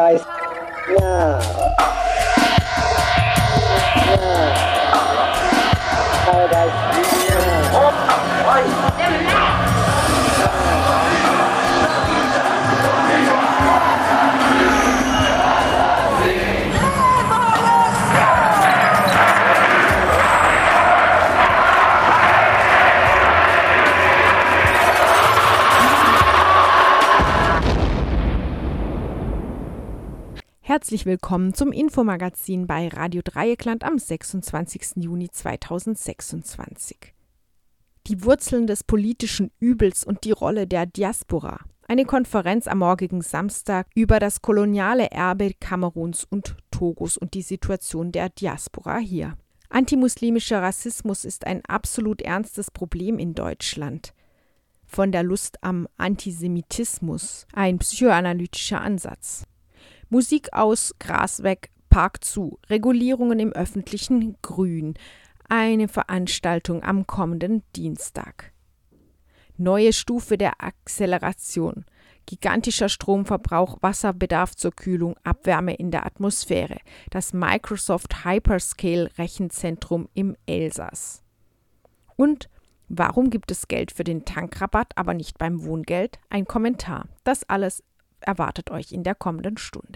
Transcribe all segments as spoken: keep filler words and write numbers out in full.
Paradise now. Now. Paradise now. Herzlich willkommen zum Infomagazin bei Radio Dreieckland am sechsundzwanzigsten Juni zweitausendsechsundzwanzig. Die Wurzeln des politischen Übels und die Rolle der Diaspora. Eine Konferenz am morgigen Samstag über das koloniale Erbe Kameruns und Togos und die Situation der Diaspora hier. Antimuslimischer Rassismus ist ein absolut ernstes Problem in Deutschland. Von der Lust am Antisemitismus, ein psychoanalytischer Ansatz. Musik aus, Gras weg, Park zu, Regulierungen im öffentlichen Grün, eine Veranstaltung am kommenden Dienstag. Neue Stufe der Acceleration, gigantischer Stromverbrauch, Wasserbedarf zur Kühlung, Abwärme in der Atmosphäre, das Microsoft Hyperscale Rechenzentrum im Elsass. Und warum gibt es Geld für den Tankrabatt, aber nicht beim Wohngeld? Ein Kommentar. Das alles erwartet euch in der kommenden Stunde.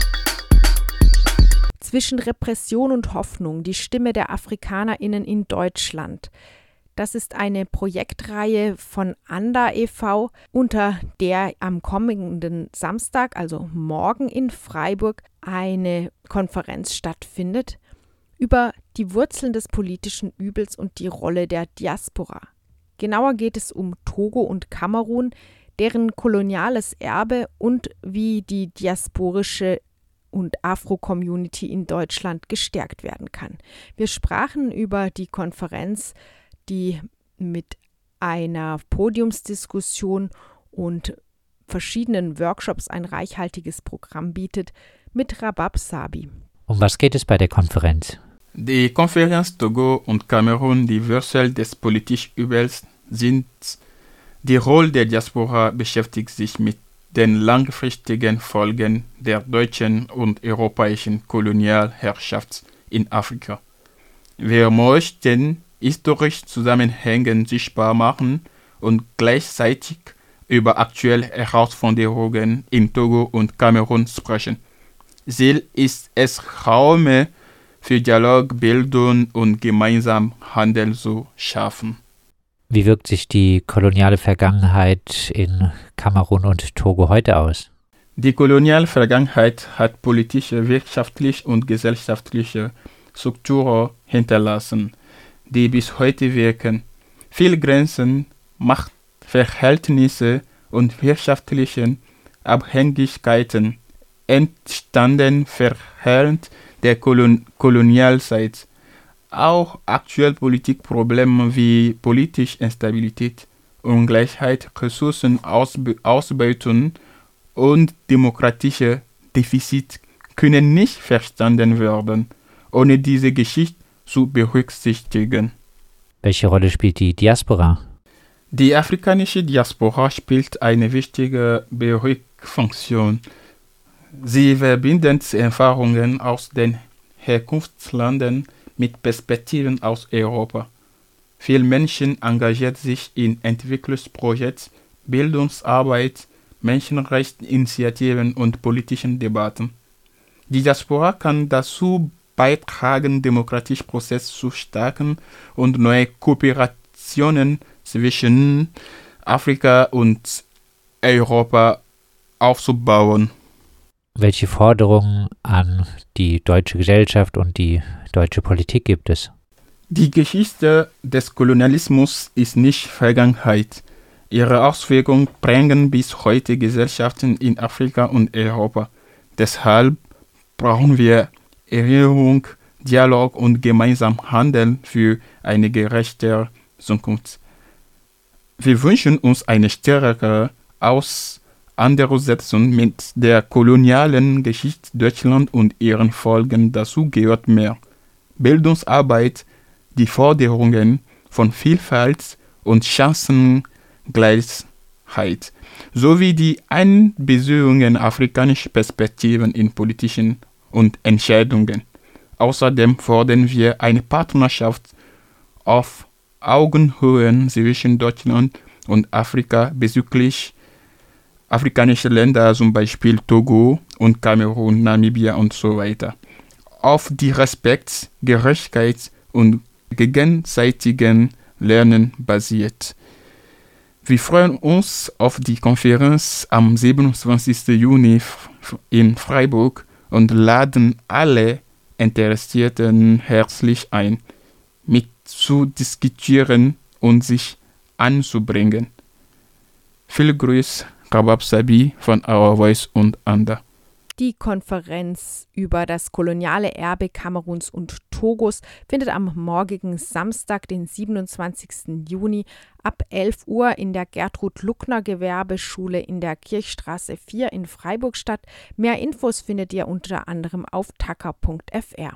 Zwischen Repression und Hoffnung, die Stimme der AfrikanerInnen in Deutschland. Das ist eine Projektreihe von Anda e V, unter der am kommenden Samstag, also morgen in Freiburg, eine Konferenz stattfindet über die Wurzeln des politischen Übels und die Rolle der Diaspora. Genauer geht es um Togo und Kamerun, deren koloniales Erbe und wie die diasporische und Afro-Community in Deutschland gestärkt werden kann. Wir sprachen über die Konferenz, die mit einer Podiumsdiskussion und verschiedenen Workshops ein reichhaltiges Programm bietet, mit Rabab Sabi. Um was geht es bei der Konferenz? Die Konferenz Togo und Kamerun, die Wurzel des politischen Übels, sind. Die Rolle der Diaspora beschäftigt sich mit den langfristigen Folgen der deutschen und europäischen Kolonialherrschaft in Afrika. Wir möchten historische Zusammenhänge sichtbar machen und gleichzeitig über aktuelle Herausforderungen in Togo und Kamerun sprechen. Ziel ist es, Räume für Dialog, Bildung und gemeinsamen Handel zu schaffen. Wie wirkt sich die koloniale Vergangenheit in Kamerun und Togo heute aus? Die koloniale Vergangenheit hat politische, wirtschaftliche und gesellschaftliche Strukturen hinterlassen, die bis heute wirken. Viele Grenzen, Machtverhältnisse und wirtschaftliche Abhängigkeiten entstanden während der Kolon- Kolonialzeit. Auch aktuelle Politikprobleme wie politische Instabilität, Ungleichheit, Ressourcenausbeutung und demokratische Defizit können nicht verstanden werden, ohne diese Geschichte zu berücksichtigen. Welche Rolle spielt die Diaspora? Die afrikanische Diaspora spielt eine wichtige Brückfunktion. Sie verbindet Erfahrungen aus den Herkunftsländern mit Perspektiven aus Europa. Viele Menschen engagieren sich in Entwicklungsprojekten, Bildungsarbeit, Menschenrechtsinitiativen und politischen Debatten. Die Diaspora kann dazu beitragen, demokratische Prozesse zu stärken und neue Kooperationen zwischen Afrika und Europa aufzubauen. Welche Forderungen an die deutsche Gesellschaft und die deutsche Politik gibt es? Die Geschichte des Kolonialismus ist nicht Vergangenheit. Ihre Auswirkungen prägen bis heute Gesellschaften in Afrika und Europa. Deshalb brauchen wir Erinnerung, Dialog und gemeinsamen Handel für eine gerechte Zukunft. Wir wünschen uns eine stärkere Auseinandersetzung mit der kolonialen Geschichte Deutschlands und ihren Folgen. Dazu gehört mehr Bildungsarbeit, die Forderungen von Vielfalt und Chancengleichheit Ungleichheit sowie die Einbeziehungen afrikanischer Perspektiven in politischen und Entscheidungen. Außerdem fordern wir eine Partnerschaft auf Augenhöhe zwischen Deutschland und Afrika bezüglich afrikanischer Länder, zum Beispiel Togo und Kamerun, Namibia und so weiter, auf die Respekt, Gerechtigkeit und gegenseitigen Lernen basiert. Wir freuen uns auf die Konferenz am siebenundzwanzigsten Juni in Freiburg und laden alle Interessierten herzlich ein, mit zu diskutieren und sich anzubringen. Viele Grüße, Rabab Sabi von Our Voice und Anda. Die Konferenz über das koloniale Erbe Kameruns und Togos findet am morgigen Samstag, den siebenundzwanzigsten Juni ab elf Uhr in der Gertrud-Luckner-Gewerbeschule in der Kirchstraße vier in Freiburg statt. Mehr Infos findet ihr unter anderem auf tacker punkt f r.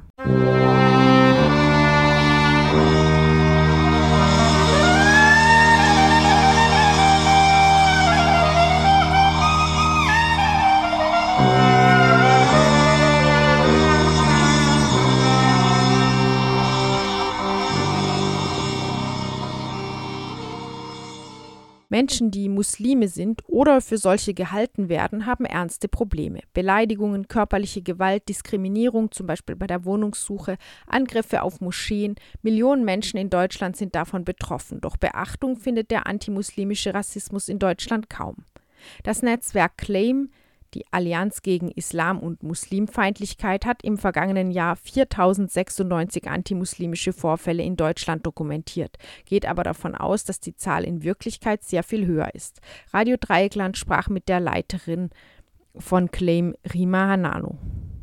Menschen, die Muslime sind oder für solche gehalten werden, haben ernste Probleme. Beleidigungen, körperliche Gewalt, Diskriminierung, zum Beispiel bei der Wohnungssuche, Angriffe auf Moscheen. Millionen Menschen in Deutschland sind davon betroffen. Doch Beachtung findet der antimuslimische Rassismus in Deutschland kaum. Das Netzwerk CLAIM, die Allianz gegen Islam- und Muslimfeindlichkeit, hat im vergangenen Jahr viertausendsechsundneunzig antimuslimische Vorfälle in Deutschland dokumentiert, geht aber davon aus, dass die Zahl in Wirklichkeit sehr viel höher ist. Radio Dreieckland sprach mit der Leiterin von CLAIM, Rima Hanano.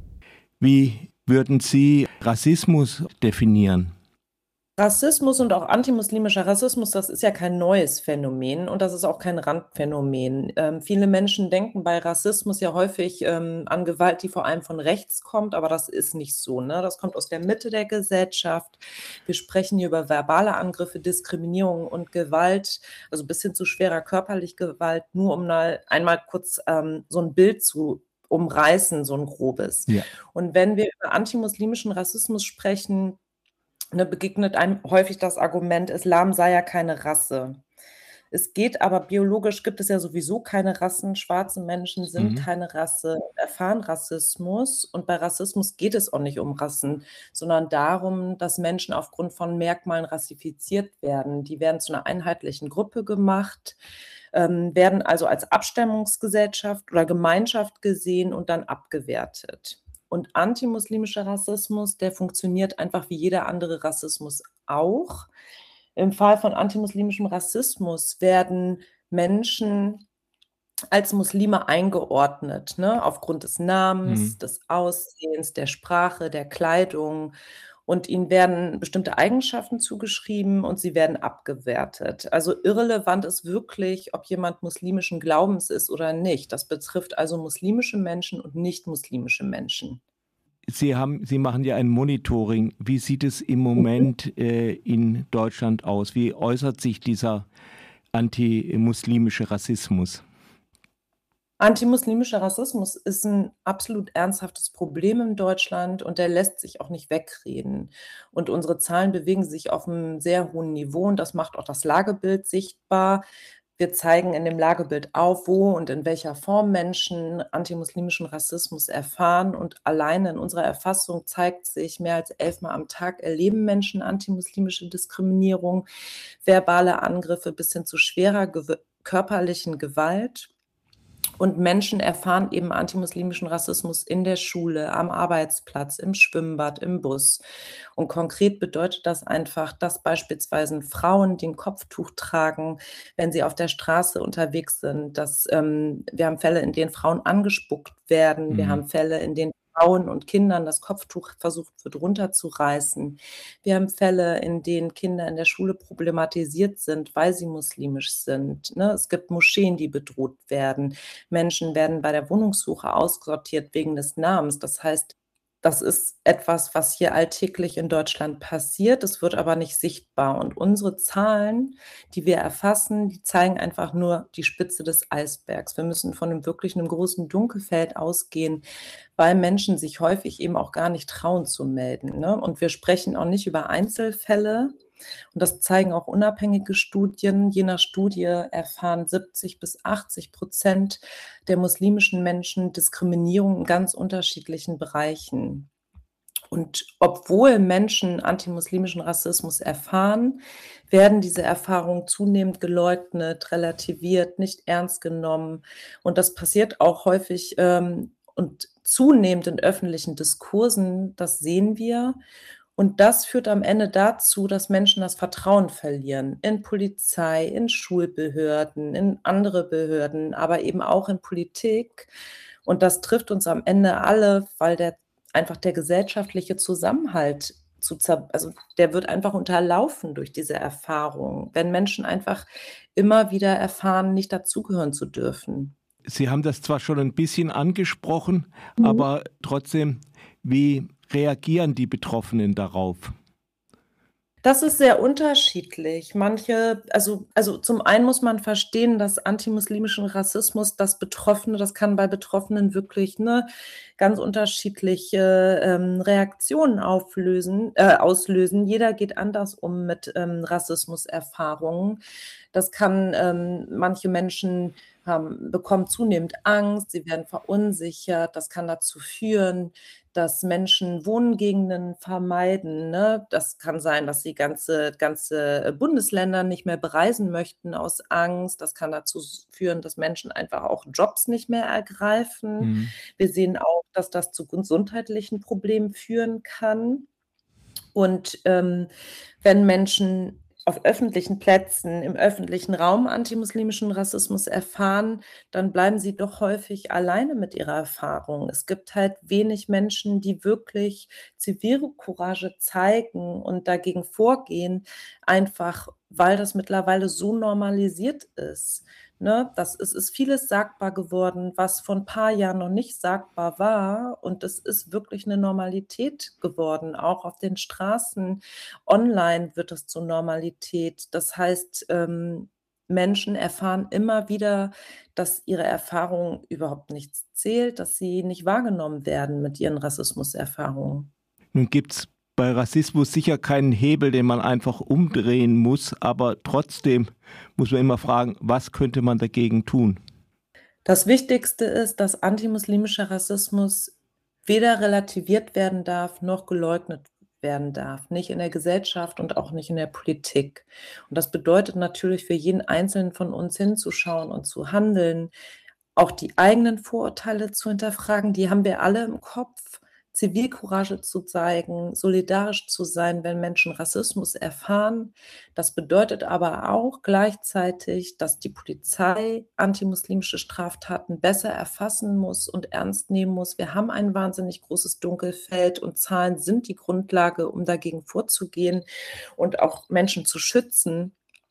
Wie würden Sie Rassismus definieren? Rassismus und auch antimuslimischer Rassismus, das ist ja kein neues Phänomen und das ist auch kein Randphänomen. Ähm, viele Menschen denken bei Rassismus ja häufig ähm, an Gewalt, die vor allem von rechts kommt, aber das ist nicht so, ne? Das kommt aus der Mitte der Gesellschaft. Wir sprechen hier über verbale Angriffe, Diskriminierung und Gewalt, also bis hin zu schwerer körperlicher Gewalt, nur um mal einmal kurz ähm, so ein Bild zu umreißen, so ein grobes. Ja. Und wenn wir über antimuslimischen Rassismus sprechen, Ne, begegnet einem häufig das Argument, Islam sei ja keine Rasse. Es geht aber biologisch, gibt es ja sowieso keine Rassen. Schwarze Menschen sind Mhm. keine Rasse, erfahren Rassismus. Und bei Rassismus geht es auch nicht um Rassen, sondern darum, dass Menschen aufgrund von Merkmalen rassifiziert werden. Die werden zu einer einheitlichen Gruppe gemacht, ähm, werden also als Abstammungsgesellschaft oder Gemeinschaft gesehen und dann abgewertet. Und antimuslimischer Rassismus, der funktioniert einfach wie jeder andere Rassismus auch. Im Fall von antimuslimischem Rassismus werden Menschen als Muslime eingeordnet, ne, aufgrund des Namens, Mhm. des Aussehens, der Sprache, der Kleidung. Und ihnen werden bestimmte Eigenschaften zugeschrieben und sie werden abgewertet. Also irrelevant ist wirklich, ob jemand muslimischen Glaubens ist oder nicht. Das betrifft also muslimische Menschen und nicht muslimische Menschen. Sie haben, Sie machen ja ein Monitoring. Wie sieht es im Mhm. Moment äh, in Deutschland aus? Wie äußert sich dieser antimuslimische Rassismus? Antimuslimischer Rassismus ist ein absolut ernsthaftes Problem in Deutschland und der lässt sich auch nicht wegreden. Und unsere Zahlen bewegen sich auf einem sehr hohen Niveau und das macht auch das Lagebild sichtbar. Wir zeigen in dem Lagebild auf, wo und in welcher Form Menschen antimuslimischen Rassismus erfahren. Und alleine in unserer Erfassung zeigt sich, mehr als elfmal am Tag erleben Menschen antimuslimische Diskriminierung, verbale Angriffe bis hin zu schwerer gew- körperlichen Gewalt. Und Menschen erfahren eben antimuslimischen Rassismus in der Schule, am Arbeitsplatz, im Schwimmbad, im Bus. Und konkret bedeutet das einfach, dass beispielsweise Frauen, die ein Kopftuch tragen, wenn sie auf der Straße unterwegs sind, dass ähm, wir haben Fälle, in denen Frauen angespuckt werden. Wir Mhm. haben Fälle, in denen Frauen und Kindern das Kopftuch versucht wird runterzureißen. Wir haben Fälle, in denen Kinder in der Schule problematisiert sind, weil sie muslimisch sind, ne? Es gibt Moscheen, die bedroht werden. Menschen werden bei der Wohnungssuche aussortiert wegen des Namens. Das heißt, das ist etwas, was hier alltäglich in Deutschland passiert. Es wird aber nicht sichtbar. Und unsere Zahlen, die wir erfassen, die zeigen einfach nur die Spitze des Eisbergs. Wir müssen von einem wirklich einem großen Dunkelfeld ausgehen, weil Menschen sich häufig eben auch gar nicht trauen zu melden, ne? Und wir sprechen auch nicht über Einzelfälle. Und das zeigen auch unabhängige Studien. Je nach Studie erfahren siebzig bis achtzig Prozent der muslimischen Menschen Diskriminierung in ganz unterschiedlichen Bereichen. Und obwohl Menschen antimuslimischen Rassismus erfahren, werden diese Erfahrungen zunehmend geleugnet, relativiert, nicht ernst genommen. Und das passiert auch häufig ähm, und zunehmend in öffentlichen Diskursen, das sehen wir. Und das führt am Ende dazu, dass Menschen das Vertrauen verlieren in Polizei, in Schulbehörden, in andere Behörden, aber eben auch in Politik. Und das trifft uns am Ende alle, weil der einfach der gesellschaftliche Zusammenhalt zu zer also der wird einfach unterlaufen durch diese Erfahrung, wenn Menschen einfach immer wieder erfahren, nicht dazugehören zu dürfen. Sie haben das zwar schon ein bisschen angesprochen, mhm. aber trotzdem, wie reagieren die Betroffenen darauf? Das ist sehr unterschiedlich. Manche, also, also zum einen muss man verstehen, dass antimuslimischen Rassismus, das Betroffene, das kann bei Betroffenen wirklich ne, ganz unterschiedliche ähm, Reaktionen auflösen, äh, auslösen. Jeder geht anders um mit ähm, Rassismuserfahrungen. Das kann ähm, manche Menschen haben, bekommen zunehmend Angst, sie werden verunsichert. Das kann dazu führen, dass Menschen Wohngegenden vermeiden. Ne? Das kann sein, dass sie ganze, ganze Bundesländer nicht mehr bereisen möchten aus Angst. Das kann dazu führen, dass Menschen einfach auch Jobs nicht mehr ergreifen. Mhm. Wir sehen auch, dass das zu gesundheitlichen Problemen führen kann. Und ähm, wenn Menschen auf öffentlichen Plätzen, im öffentlichen Raum antimuslimischen Rassismus erfahren, dann bleiben sie doch häufig alleine mit ihrer Erfahrung. Es gibt halt wenig Menschen, die wirklich Zivilcourage zeigen und dagegen vorgehen, einfach weil das mittlerweile so normalisiert ist. Ne, das ist, ist vieles sagbar geworden, was vor ein paar Jahren noch nicht sagbar war. Und es ist wirklich eine Normalität geworden. Auch auf den Straßen, online wird es zur Normalität. Das heißt, ähm, Menschen erfahren immer wieder, dass ihre Erfahrung überhaupt nichts zählt, dass sie nicht wahrgenommen werden mit ihren Rassismuserfahrungen. Nun gibt es bei Rassismus sicher keinen Hebel, den man einfach umdrehen muss, aber trotzdem muss man immer fragen, was könnte man dagegen tun? Das Wichtigste ist, dass antimuslimischer Rassismus weder relativiert werden darf, noch geleugnet werden darf. Nicht in der Gesellschaft und auch nicht in der Politik. Und das bedeutet natürlich für jeden Einzelnen von uns hinzuschauen und zu handeln, auch die eigenen Vorurteile zu hinterfragen, die haben wir alle im Kopf. Zivilcourage zu zeigen, solidarisch zu sein, wenn Menschen Rassismus erfahren. Das bedeutet aber auch gleichzeitig, dass die Polizei antimuslimische Straftaten besser erfassen muss und ernst nehmen muss. Wir haben ein wahnsinnig großes Dunkelfeld und Zahlen sind die Grundlage, um dagegen vorzugehen und auch Menschen zu schützen.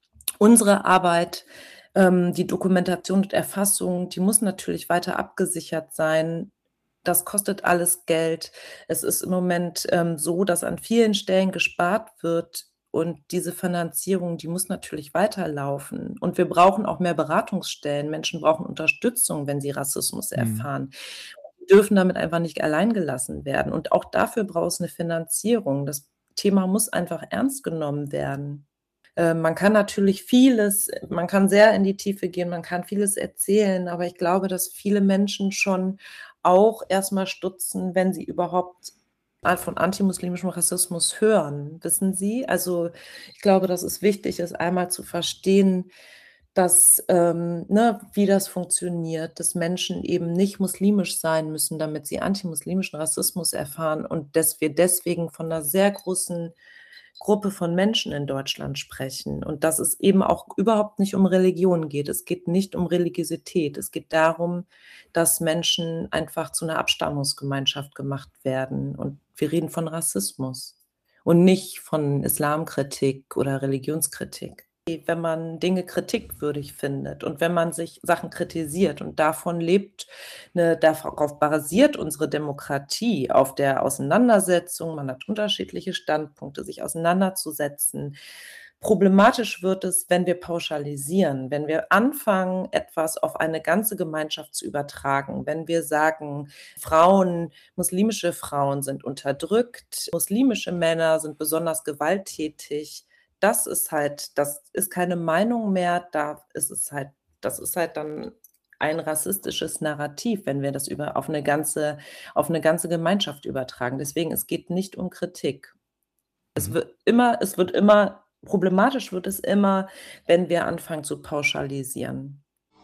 Unsere Arbeit, die Dokumentation und Erfassung, die muss natürlich weiter abgesichert sein. Das kostet alles Geld. Es ist im Moment ähm, so, dass an vielen Stellen gespart wird und diese Finanzierung, die muss natürlich weiterlaufen. Und wir brauchen auch mehr Beratungsstellen. Menschen brauchen Unterstützung, wenn sie Rassismus mhm. erfahren. Die dürfen damit einfach nicht allein gelassen werden. Und auch dafür braucht es eine Finanzierung. Das Thema muss einfach ernst genommen werden. Äh, man kann natürlich vieles, man kann sehr in die Tiefe gehen, man kann vieles erzählen, aber ich glaube, dass viele Menschen schon auch erstmal stutzen, wenn sie überhaupt von antimuslimischem Rassismus hören, wissen Sie? Also ich glaube, dass es wichtig ist, einmal zu verstehen, dass, ähm, ne, wie das funktioniert, dass Menschen eben nicht muslimisch sein müssen, damit sie antimuslimischen Rassismus erfahren und dass wir deswegen von einer sehr großen Gruppe von Menschen in Deutschland sprechen und dass es eben auch überhaupt nicht um Religion geht. Es geht nicht um Religiosität. Es geht darum, dass Menschen einfach zu einer Abstammungsgemeinschaft gemacht werden. Und wir reden von Rassismus und nicht von Islamkritik oder Religionskritik. wenn man Dinge kritikwürdig findet und wenn man sich Sachen kritisiert. Und davon lebt, eine, darauf basiert unsere Demokratie, auf der Auseinandersetzung. Man hat unterschiedliche Standpunkte, sich auseinanderzusetzen. Problematisch wird es, wenn wir pauschalisieren, wenn wir anfangen, etwas auf eine ganze Gemeinschaft zu übertragen, wenn wir sagen, Frauen, muslimische Frauen sind unterdrückt, muslimische Männer sind besonders gewalttätig. Das ist halt, das ist keine Meinung mehr, da ist es halt, das ist halt dann ein rassistisches Narrativ, wenn wir das über, auf eine ganze, auf eine ganze Gemeinschaft übertragen. Deswegen, es geht nicht um Kritik. Es wird immer, es wird immer, problematisch wird es immer, wenn wir anfangen zu pauschalisieren.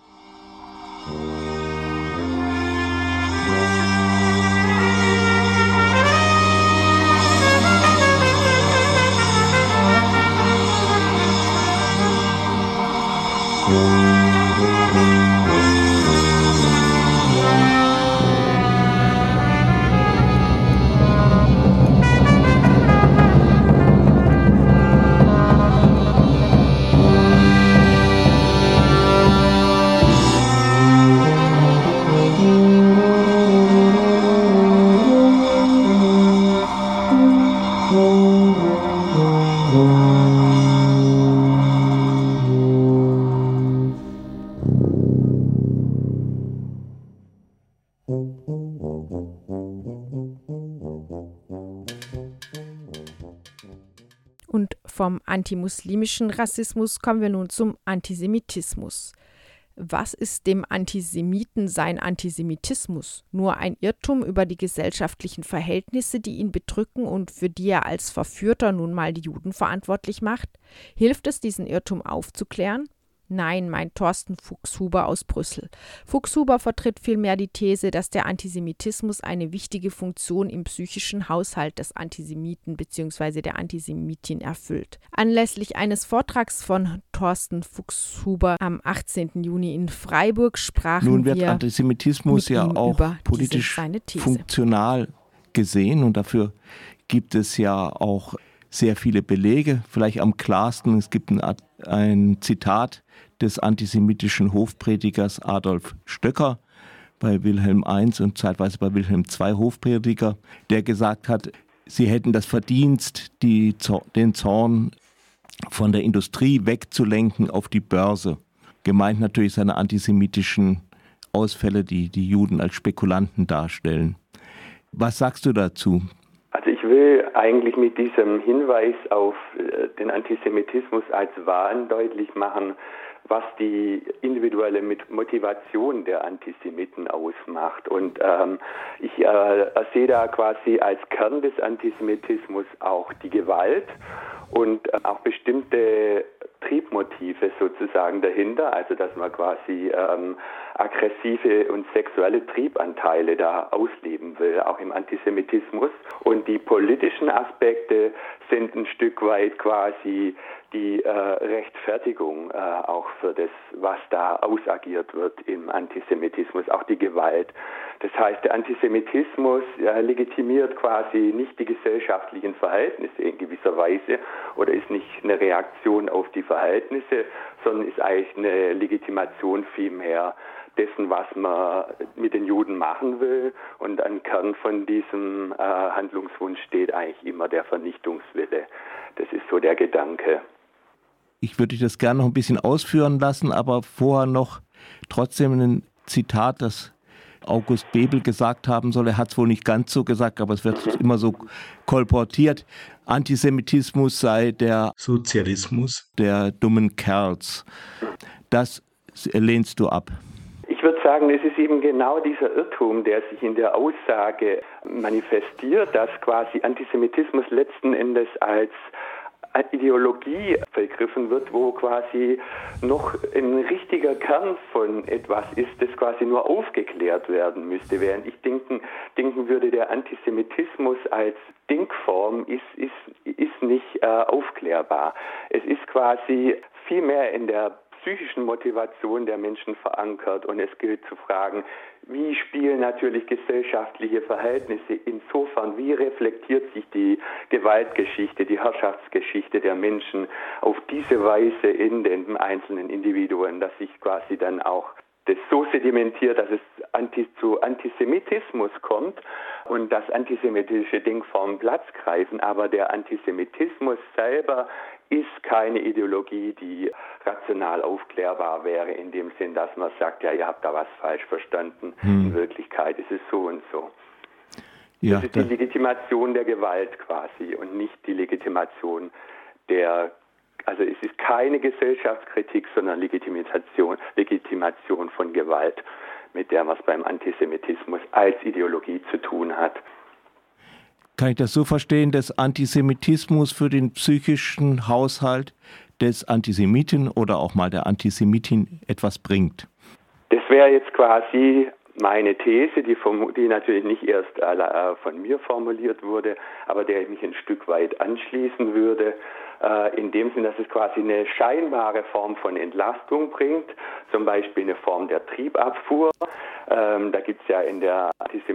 Und vom antimuslimischen Rassismus kommen wir nun zum Antisemitismus. Was ist dem Antisemiten sein Antisemitismus? Nur ein Irrtum über die gesellschaftlichen Verhältnisse, die ihn bedrücken und für die er als Verführer nun mal die Juden verantwortlich macht? Hilft es, diesen Irrtum aufzuklären? Nein, meint Thorsten Fuchshuber aus Brüssel. Fuchshuber vertritt vielmehr die These, dass der Antisemitismus eine wichtige Funktion im psychischen Haushalt des Antisemiten bzw. der Antisemitin erfüllt. Anlässlich eines Vortrags von Thorsten Fuchshuber am achtzehnten Juni in Freiburg sprachen wir Nun wird Antisemitismus ja auch politisch funktional gesehen und dafür gibt es ja auch sehr viele Belege. Vielleicht am klarsten, es gibt ein, ein Zitat des antisemitischen Hofpredigers Adolf Stöcker bei Wilhelm I. und zeitweise bei Wilhelm der Zweite Hofprediger, der gesagt hat, sie hätten das Verdienst, die, den Zorn von der Industrie wegzulenken auf die Börse. Gemeint natürlich seine antisemitischen Ausfälle, die die Juden als Spekulanten darstellen. Was sagst du dazu? Also ich will eigentlich mit diesem Hinweis auf den Antisemitismus als Wahn deutlich machen, was die individuelle Motivation der Antisemiten ausmacht. Und ähm, ich äh, sehe da quasi als Kern des Antisemitismus auch die Gewalt und äh, auch bestimmte Triebmotive sozusagen dahinter, also dass man quasi ähm, aggressive und sexuelle Triebanteile da ausleben will, auch im Antisemitismus. Und die politischen Aspekte sind ein Stück weit quasi die äh, Rechtfertigung äh, auch für das, was da ausagiert wird im Antisemitismus, auch die Gewalt. Das heißt, der Antisemitismus äh, legitimiert quasi nicht die gesellschaftlichen Verhältnisse in gewisser Weise oder ist nicht eine Reaktion auf die Verhältnisse, sondern ist eigentlich eine Legitimation vielmehr dessen, was man mit den Juden machen will. Und am Kern von diesem äh, Handlungswunsch steht eigentlich immer der Vernichtungswille. Das ist so der Gedanke. Ich würde das gerne noch ein bisschen ausführen lassen, aber vorher noch trotzdem ein Zitat, das August Bebel gesagt haben soll. Er hat es wohl nicht ganz so gesagt, aber es wird immer so kolportiert. Antisemitismus sei der Sozialismus der dummen Kerls. Das lehnst du ab. Ich würde sagen, es ist eben genau dieser Irrtum, der sich in der Aussage manifestiert, dass quasi Antisemitismus letzten Endes als Ideologie vergriffen wird, wo quasi noch ein richtiger Kern von etwas ist, das quasi nur aufgeklärt werden müsste. Während ich denken, denken würde, der Antisemitismus als Denkform ist, ist, ist nicht äh, aufklärbar. Es ist quasi viel mehr in der psychischen Motivation der Menschen verankert und es gilt zu fragen, wie spielen natürlich gesellschaftliche Verhältnisse insofern Insofern, wie reflektiert sich die Gewaltgeschichte, die Herrschaftsgeschichte der Menschen auf diese Weise in den einzelnen Individuen, dass sich quasi dann auch das so sedimentiert, dass es anti, zu Antisemitismus kommt und dass antisemitische Denkformen Platz greifen. Aber der Antisemitismus selber ist keine Ideologie, die rational aufklärbar wäre, in dem Sinn, dass man sagt, ja, ihr habt da was falsch verstanden. Hm. In Wirklichkeit ist es so und so. Ja, das ist die Legitimation der Gewalt quasi und nicht die Legitimation der, also es ist keine Gesellschaftskritik, sondern Legitimation, Legitimation von Gewalt, mit der man es beim Antisemitismus als Ideologie zu tun hat. Kann ich das so verstehen, dass Antisemitismus für den psychischen Haushalt des Antisemiten oder auch mal der Antisemitin etwas bringt? Das wäre jetzt quasi meine These, die, die natürlich nicht erst von mir formuliert wurde, aber der ich mich ein Stück weit anschließen würde, in dem Sinne, dass es quasi eine scheinbare Form von Entlastung bringt, zum Beispiel eine Form der Triebabfuhr. Ähm, da gibt es ja in der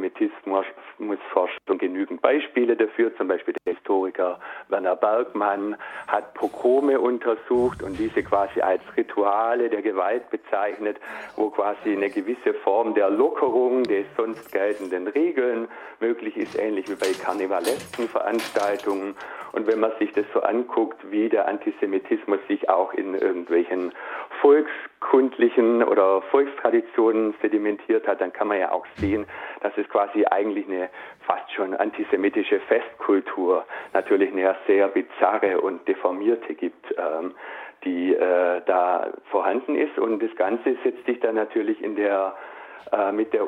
Antisemitismusforschung genügend Beispiele dafür. Zum Beispiel der Historiker Werner Bergmann hat Pogrome untersucht und diese quasi als Rituale der Gewalt bezeichnet, wo quasi eine gewisse Form der Lockerung der sonst geltenden Regeln möglich ist, ähnlich wie bei karnevalesken Veranstaltungen. Und wenn man sich das so anguckt, wie der Antisemitismus sich auch in irgendwelchen volkskundlichen oder Volkstraditionen sedimentiert hat, dann kann man ja auch sehen, dass es quasi eigentlich eine fast schon antisemitische Festkultur, natürlich eine sehr bizarre und deformierte gibt, ähm, die äh, da vorhanden ist. Und das Ganze setzt sich dann natürlich in der äh, mit der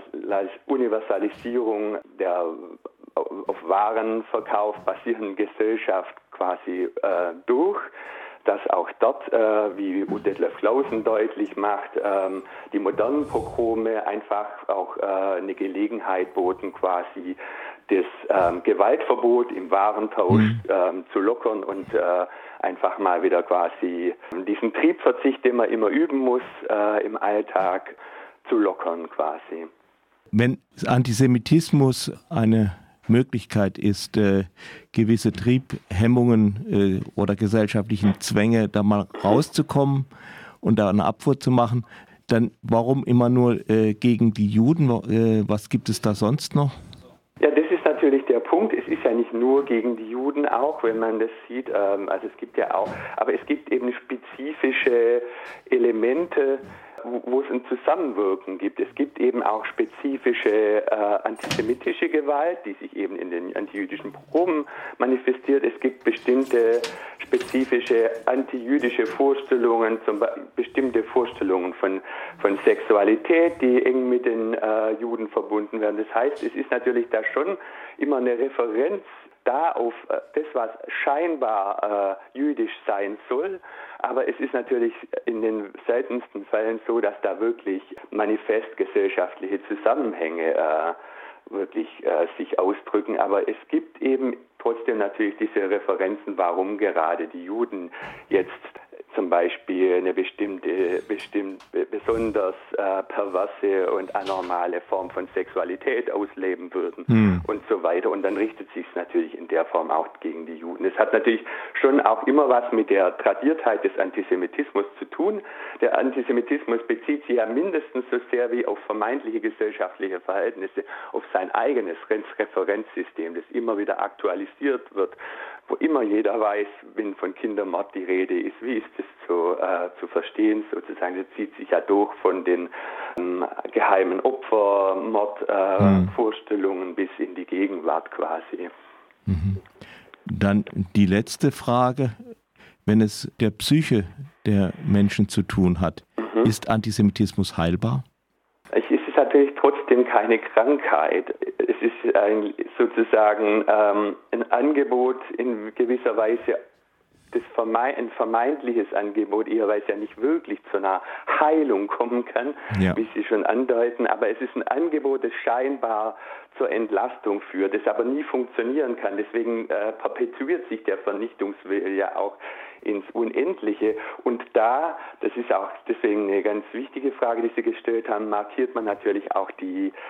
Universalisierung der auf Warenverkauf basierenden Gesellschaft quasi äh, durch, dass auch dort, äh, wie Detlef Clausen deutlich macht, ähm, die modernen Pogrome einfach auch äh, eine Gelegenheit boten, quasi das ähm, Gewaltverbot im Warentausch mhm. ähm, zu lockern und äh, einfach mal wieder quasi diesen Triebverzicht, den man immer üben muss äh, im Alltag, zu lockern quasi. Wenn Antisemitismus eine Möglichkeit ist, äh, gewisse Triebhemmungen äh, oder gesellschaftlichen Zwänge da mal rauszukommen und da eine Abfuhr zu machen, dann warum immer nur äh, gegen die Juden? Äh, was gibt es da sonst noch? Ja, das ist natürlich der Punkt. Es ist ja nicht nur gegen die Juden auch, wenn man das sieht. Ähm, also es gibt ja auch, aber es gibt eben spezifische Elemente, wo es ein Zusammenwirken gibt. Es gibt eben auch spezifische äh, antisemitische Gewalt, die sich eben in den antijüdischen Pogromen manifestiert. Es gibt bestimmte spezifische antijüdische Vorstellungen, zum Beispiel bestimmte Vorstellungen von, von Sexualität, die eng mit den äh, Juden verbunden werden. Das heißt, es ist natürlich da schon immer eine Referenz da auf äh, das, was scheinbar äh, jüdisch sein soll. Aber es ist natürlich in den seltensten Fällen so, dass da wirklich manifest gesellschaftliche Zusammenhänge äh, wirklich äh, sich ausdrücken. Aber es gibt eben trotzdem natürlich diese Referenzen, warum gerade die Juden jetzt zum Beispiel eine bestimmte, bestimmt, besonders äh, perverse und anormale Form von Sexualität ausleben würden hm. und so weiter. Und dann richtet sich es natürlich in der Form auch gegen die Juden. Es hat natürlich schon auch immer was mit der Tradiertheit des Antisemitismus zu tun. Der Antisemitismus bezieht sich ja mindestens so sehr wie auf vermeintliche gesellschaftliche Verhältnisse, auf sein eigenes Referenzsystem, das immer wieder aktualisiert wird, wo immer jeder weiß, wenn von Kindermord die Rede ist, wie ist das zu, äh, zu verstehen, sozusagen. Das zieht sich ja durch von den ähm, geheimen Opfermordvorstellungen äh, mhm. bis in die Gegenwart quasi. Mhm. Dann die letzte Frage, wenn es der Psyche der Menschen zu tun hat, mhm. ist Antisemitismus heilbar? Es ist natürlich trotzdem keine Krankheit. Es ist ein, sozusagen ähm, ein Angebot in gewisser Weise, das verme- ein vermeintliches Angebot, eher weil es ja nicht wirklich zu einer Heilung kommen kann, ja. wie Sie schon andeuten, aber es ist ein Angebot, das scheinbar zur Entlastung führt, das aber nie funktionieren kann. Deswegen äh, perpetuiert sich der Vernichtungswille ja auch ins Unendliche. Und da, das ist auch deswegen eine ganz wichtige Frage, die Sie gestellt haben, markiert man natürlich auch die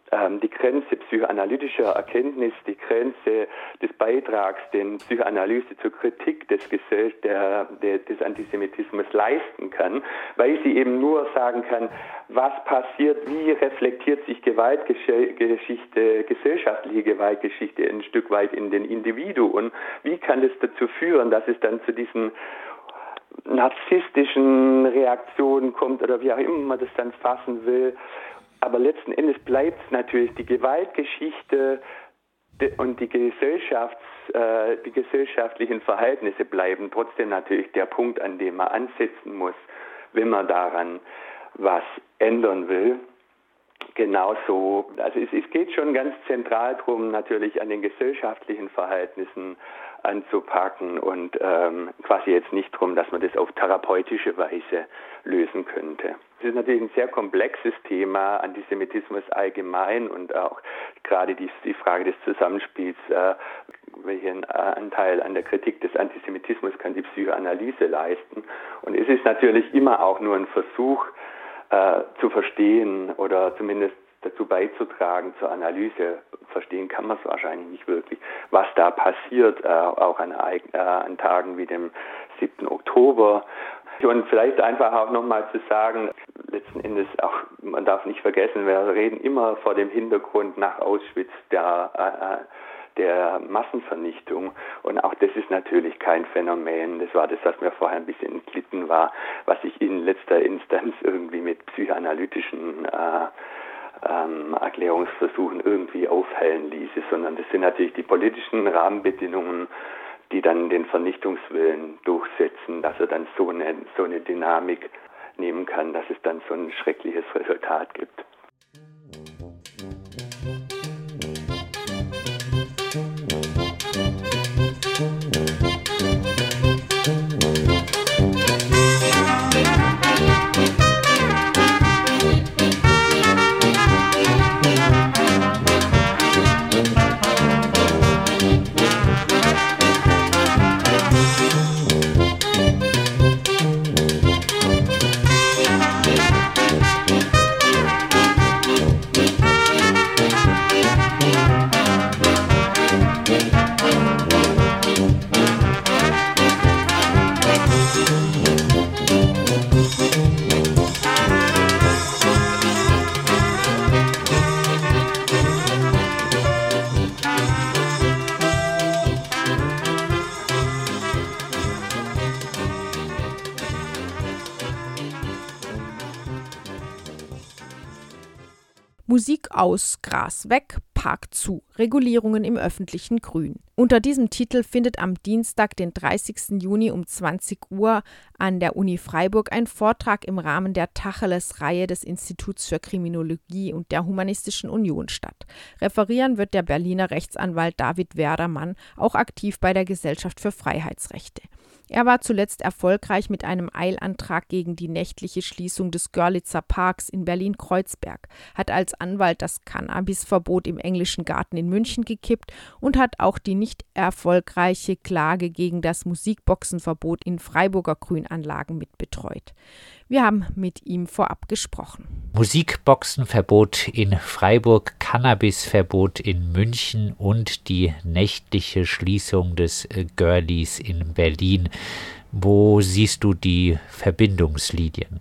ähm, die Grenze psychoanalytischer Erkenntnis, die Grenze des Beitrags, den Psychoanalyse zur Kritik des, Gesell- der, der, des Antisemitismus leisten kann, weil sie eben nur sagen kann, was passiert, wie reflektiert sich Gewaltgeschichte, gesellschaftliche Gewaltgeschichte ein Stück weit in den Individuen, wie kann das dazu führen, dass es dann zu diesen narzisstischen Reaktionen kommt oder wie auch immer man das dann fassen will. Aber letzten Endes bleibt es natürlich die Gewaltgeschichte und die, Gesellschafts, äh, die gesellschaftlichen Verhältnisse bleiben trotzdem natürlich der Punkt, an dem man ansetzen muss, wenn man daran was ändern will. Genauso, also es, es geht schon ganz zentral darum, natürlich an den gesellschaftlichen Verhältnissen anzupacken und ähm, quasi jetzt nicht darum, dass man das auf therapeutische Weise lösen könnte. Es ist natürlich ein sehr komplexes Thema, Antisemitismus allgemein und auch gerade die, die Frage des Zusammenspiels, äh, welchen Anteil an der Kritik des Antisemitismus kann die Psychoanalyse leisten. Und es ist natürlich immer auch nur ein Versuch, äh, zu verstehen oder zumindest dazu beizutragen zur Analyse. Verstehen kann man es wahrscheinlich nicht wirklich, was da passiert, äh, auch an, äh, an Tagen wie dem siebten Oktober. Und vielleicht einfach auch nochmal zu sagen, letzten Endes auch, man darf nicht vergessen, wir reden immer vor dem Hintergrund nach Auschwitz der, äh, der Massenvernichtung. Und auch das ist natürlich kein Phänomen. Das war das, was mir vorher ein bisschen entglitten war, was sich in letzter Instanz irgendwie mit psychoanalytischen äh, Ähm, Erklärungsversuchen irgendwie aufhellen ließe, sondern das sind natürlich die politischen Rahmenbedingungen, die dann den Vernichtungswillen durchsetzen, dass er dann so eine, so eine Dynamik nehmen kann, dass es dann so ein schreckliches Resultat gibt. Musik aus, Gras weg, Park zu, Regulierungen im öffentlichen Grün. Unter diesem Titel findet am Dienstag, den dreißigsten Juni um zwanzig Uhr an der Uni Freiburg ein Vortrag im Rahmen der Tacheles-Reihe des Instituts für Kriminologie und der Humanistischen Union statt. Referieren wird der Berliner Rechtsanwalt David Werdermann, auch aktiv bei der Gesellschaft für Freiheitsrechte. Er war zuletzt erfolgreich mit einem Eilantrag gegen die nächtliche Schließung des Görlitzer Parks in Berlin-Kreuzberg, hat als Anwalt das Cannabisverbot im Englischen Garten in München gekippt und hat auch die nicht erfolgreiche Klage gegen das Musikboxenverbot in Freiburger Grünanlagen mitbetreut. Wir haben mit ihm vorab gesprochen. Musikboxenverbot in Freiburg, Cannabisverbot in München und die nächtliche Schließung des Görlis in Berlin. Wo siehst du die Verbindungslinien?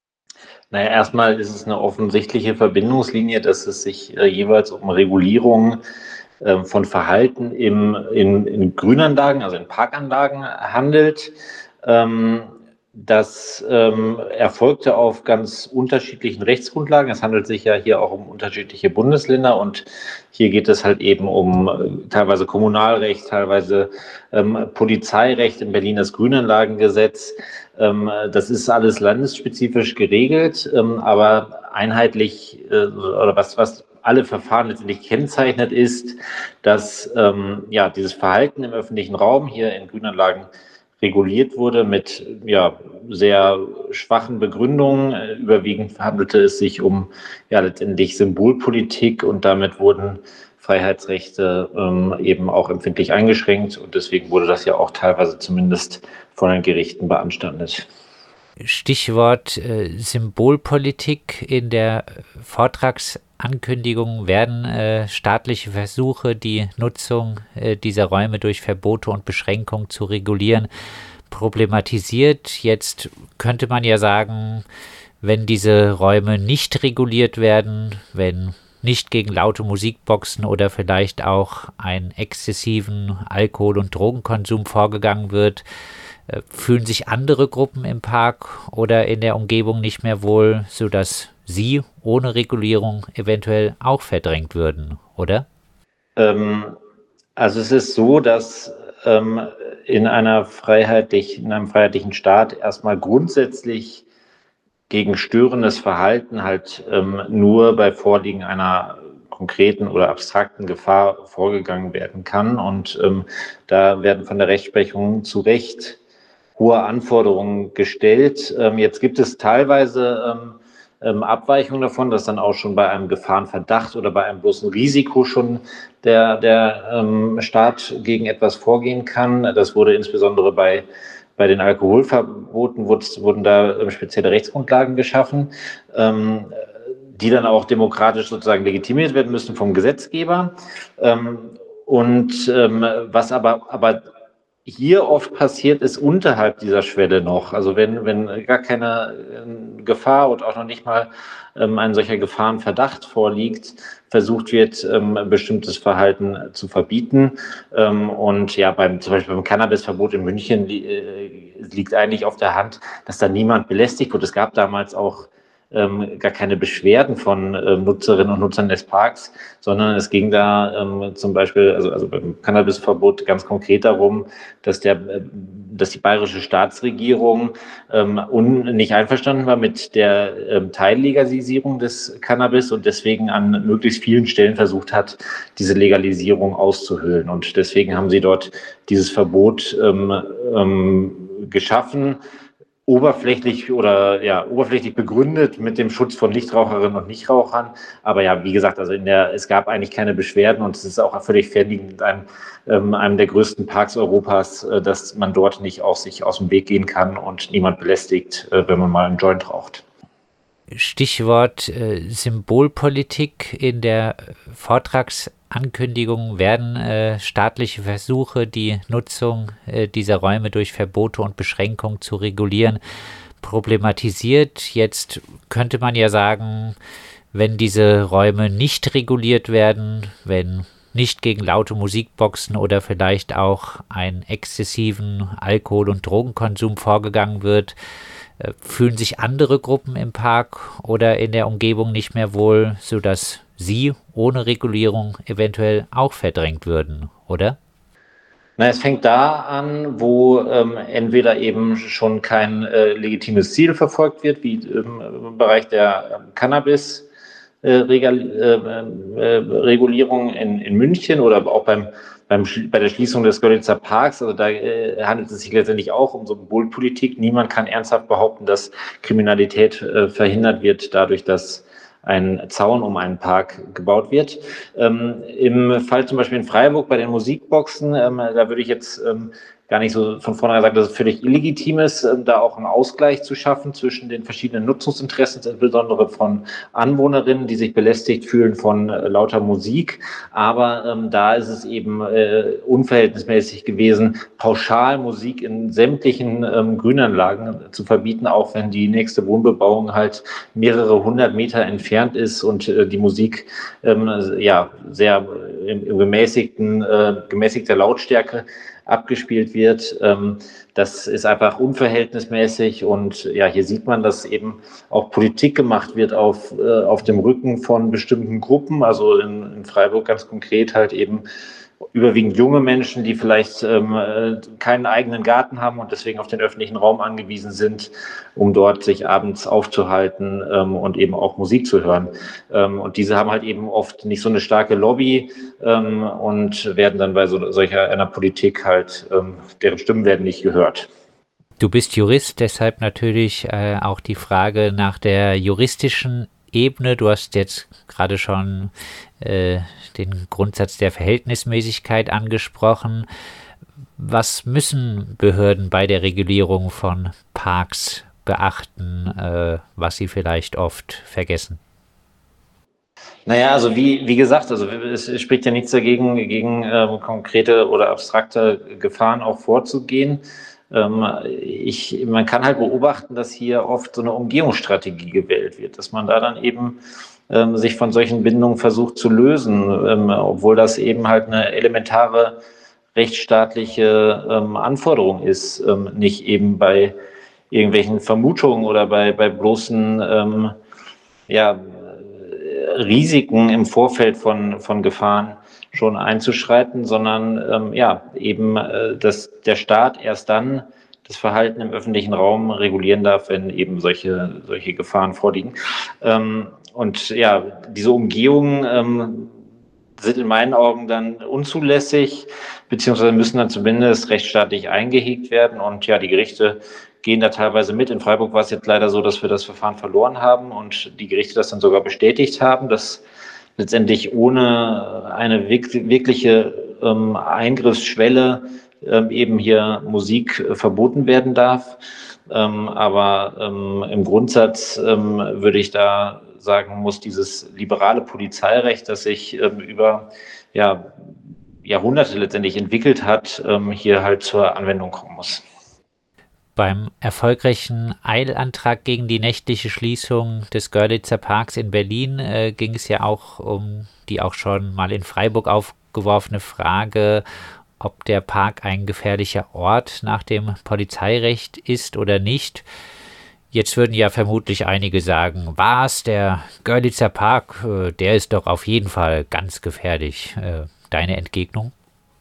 Naja, erstmal ist es eine offensichtliche Verbindungslinie, dass es sich äh, jeweils um Regulierung äh, von Verhalten im, in, in Grünanlagen, also in Parkanlagen handelt. Ähm, Das ähm, erfolgte auf ganz unterschiedlichen Rechtsgrundlagen. Es handelt sich ja hier auch um unterschiedliche Bundesländer und hier geht es halt eben um äh, teilweise Kommunalrecht, teilweise ähm, Polizeirecht, in Berlin das Grünanlagengesetz. Ähm, das ist alles landesspezifisch geregelt, ähm, aber einheitlich äh, oder was, was alle Verfahren letztendlich kennzeichnet ist, dass ähm, ja, dieses Verhalten im öffentlichen Raum hier in Grünanlagen reguliert wurde mit ja, sehr schwachen Begründungen. Überwiegend handelte es sich um ja, letztendlich Symbolpolitik und damit wurden Freiheitsrechte ähm, eben auch empfindlich eingeschränkt und deswegen wurde das ja auch teilweise zumindest von den Gerichten beanstandet. Stichwort äh, Symbolpolitik. In der Vortragsankündigung werden äh, staatliche Versuche, die Nutzung äh, dieser Räume durch Verbote und Beschränkungen zu regulieren, problematisiert. Jetzt könnte man ja sagen, wenn diese Räume nicht reguliert werden, wenn nicht gegen laute Musikboxen oder vielleicht auch einen exzessiven Alkohol- und Drogenkonsum vorgegangen wird, fühlen sich andere Gruppen im Park oder in der Umgebung nicht mehr wohl, sodass sie ohne Regulierung eventuell auch verdrängt würden, oder? Ähm, also es ist so, dass ähm, in, einer freiheitlich, in einem freiheitlichen Staat erstmal grundsätzlich gegen störendes Verhalten halt ähm, nur bei Vorliegen einer konkreten oder abstrakten Gefahr vorgegangen werden kann. Und ähm, da werden von der Rechtsprechung zu Recht hohe Anforderungen gestellt. Ähm, jetzt gibt es teilweise ähm, ähm, Abweichungen davon, dass dann auch schon bei einem Gefahrenverdacht oder bei einem bloßen Risiko schon der, der ähm, Staat gegen etwas vorgehen kann. Das wurde insbesondere bei, bei den Alkoholverboten, wurde, wurden da ähm, spezielle Rechtsgrundlagen geschaffen, ähm, die dann auch demokratisch sozusagen legitimiert werden müssen vom Gesetzgeber. Ähm, und ähm, was aber, aber hier oft passiert, ist unterhalb dieser Schwelle noch. Also wenn, wenn gar keine äh, Gefahr und auch noch nicht mal ähm, ein solcher Gefahrenverdacht vorliegt, versucht wird, ähm, bestimmtes Verhalten zu verbieten. Ähm, und ja, beim, zum Beispiel beim Cannabisverbot in München li äh, liegt eigentlich auf der Hand, dass da niemand belästigt wird. Es gab damals auch Ähm, gar keine Beschwerden von ähm, Nutzerinnen und Nutzern des Parks, sondern es ging da ähm, zum Beispiel, also, also beim Cannabisverbot ganz konkret darum, dass, der, äh, dass die bayerische Staatsregierung ähm, un, nicht einverstanden war mit der ähm, Teillegalisierung des Cannabis und deswegen an möglichst vielen Stellen versucht hat, diese Legalisierung auszuhöhlen. Und deswegen haben sie dort dieses Verbot ähm, ähm, geschaffen, oberflächlich oder ja oberflächlich begründet mit dem Schutz von Nichtraucherinnen und Nichtrauchern. Aber ja, wie gesagt, also in der, es gab eigentlich keine Beschwerden und es ist auch völlig fernliegend mit einem, ähm, einem der größten Parks Europas, äh, dass man dort nicht auch sich aus dem Weg gehen kann und niemand belästigt, äh, wenn man mal einen Joint raucht. Stichwort äh, Symbolpolitik. In der Vortragsankündigung werden äh, staatliche Versuche, die Nutzung äh, dieser Räume durch Verbote und Beschränkungen zu regulieren, problematisiert. Jetzt könnte man ja sagen, wenn diese Räume nicht reguliert werden, wenn nicht gegen laute Musikboxen oder vielleicht auch einen exzessiven Alkohol- und Drogenkonsum vorgegangen wird, fühlen sich andere Gruppen im Park oder in der Umgebung nicht mehr wohl, sodass sie ohne Regulierung eventuell auch verdrängt würden, oder? Na, es fängt da an, wo ähm, entweder eben schon kein äh, legitimes Ziel verfolgt wird, wie im, im Bereich der Cannabis- Äh, Regulierung in, in München oder auch beim, beim, bei der Schließung des Görlitzer Parks. Also da äh, handelt es sich letztendlich auch um Symbolpolitik. Niemand kann ernsthaft behaupten, dass Kriminalität äh, verhindert wird dadurch, dass ein Zaun um einen Park gebaut wird. Ähm, im Fall zum Beispiel in Freiburg bei den Musikboxen, ähm, da würde ich jetzt ähm, gar nicht so von vornherein sagen, dass es völlig illegitim ist, da auch einen Ausgleich zu schaffen zwischen den verschiedenen Nutzungsinteressen, insbesondere von Anwohnerinnen, die sich belästigt fühlen von äh, lauter Musik. Aber ähm, da ist es eben äh, unverhältnismäßig gewesen, pauschal Musik in sämtlichen ähm, Grünanlagen zu verbieten, auch wenn die nächste Wohnbebauung halt mehrere hundert Meter entfernt ist und äh, die Musik ähm, ja sehr im, im gemäßigten, äh, gemäßigter Lautstärke abgespielt wird. Das ist einfach unverhältnismäßig und ja, hier sieht man, dass eben auch Politik gemacht wird auf, auf dem Rücken von bestimmten Gruppen, also in, in Freiburg ganz konkret halt eben überwiegend junge Menschen, die vielleicht ähm, keinen eigenen Garten haben und deswegen auf den öffentlichen Raum angewiesen sind, um dort sich abends aufzuhalten ähm, und eben auch Musik zu hören. Ähm, und diese haben halt eben oft nicht so eine starke Lobby ähm, und werden dann bei so, solcher einer Politik halt, ähm, deren Stimmen werden nicht gehört. Du bist Jurist, deshalb natürlich äh, auch die Frage nach der juristischen Ebene. Du hast jetzt gerade schon äh, den Grundsatz der Verhältnismäßigkeit angesprochen. Was müssen Behörden bei der Regulierung von Parks beachten, äh, was sie vielleicht oft vergessen? Naja, also wie, wie gesagt, also es spricht ja nichts dagegen, gegen ähm, konkrete oder abstrakte Gefahren auch vorzugehen. Ähm, ich, man kann halt beobachten, dass hier oft so eine Umgehungsstrategie gewählt wird, dass man da dann eben ähm, sich von solchen Bindungen versucht zu lösen, ähm, obwohl das eben halt eine elementare rechtsstaatliche ähm, Anforderung ist, ähm, nicht eben bei irgendwelchen Vermutungen oder bei, bei bloßen ähm, ja, Risiken im Vorfeld von, von Gefahren schon einzuschreiten, sondern ähm, ja, eben, äh, dass der Staat erst dann das Verhalten im öffentlichen Raum regulieren darf, wenn eben solche, solche Gefahren vorliegen. Ähm, und ja, diese Umgehungen ähm, sind in meinen Augen dann unzulässig, beziehungsweise müssen dann zumindest rechtsstaatlich eingehegt werden. Und ja, die Gerichte gehen da teilweise mit. In Freiburg war es jetzt leider so, dass wir das Verfahren verloren haben und die Gerichte das dann sogar bestätigt haben, dass letztendlich ohne eine wirkliche ähm, Eingriffsschwelle ähm, eben hier Musik äh, verboten werden darf. Ähm, aber ähm, im Grundsatz ähm, würde ich da sagen, muss dieses liberale Polizeirecht, das sich ähm, über ja, Jahrhunderte letztendlich entwickelt hat, ähm, hier halt zur Anwendung kommen muss. Beim erfolgreichen Eilantrag gegen die nächtliche Schließung des Görlitzer Parks in Berlin äh, ging es ja auch um die auch schon mal in Freiburg aufgeworfene Frage, ob der Park ein gefährlicher Ort nach dem Polizeirecht ist oder nicht. Jetzt würden ja vermutlich einige sagen, was, der Görlitzer Park, äh, der ist doch auf jeden Fall ganz gefährlich. Äh, deine Entgegnung?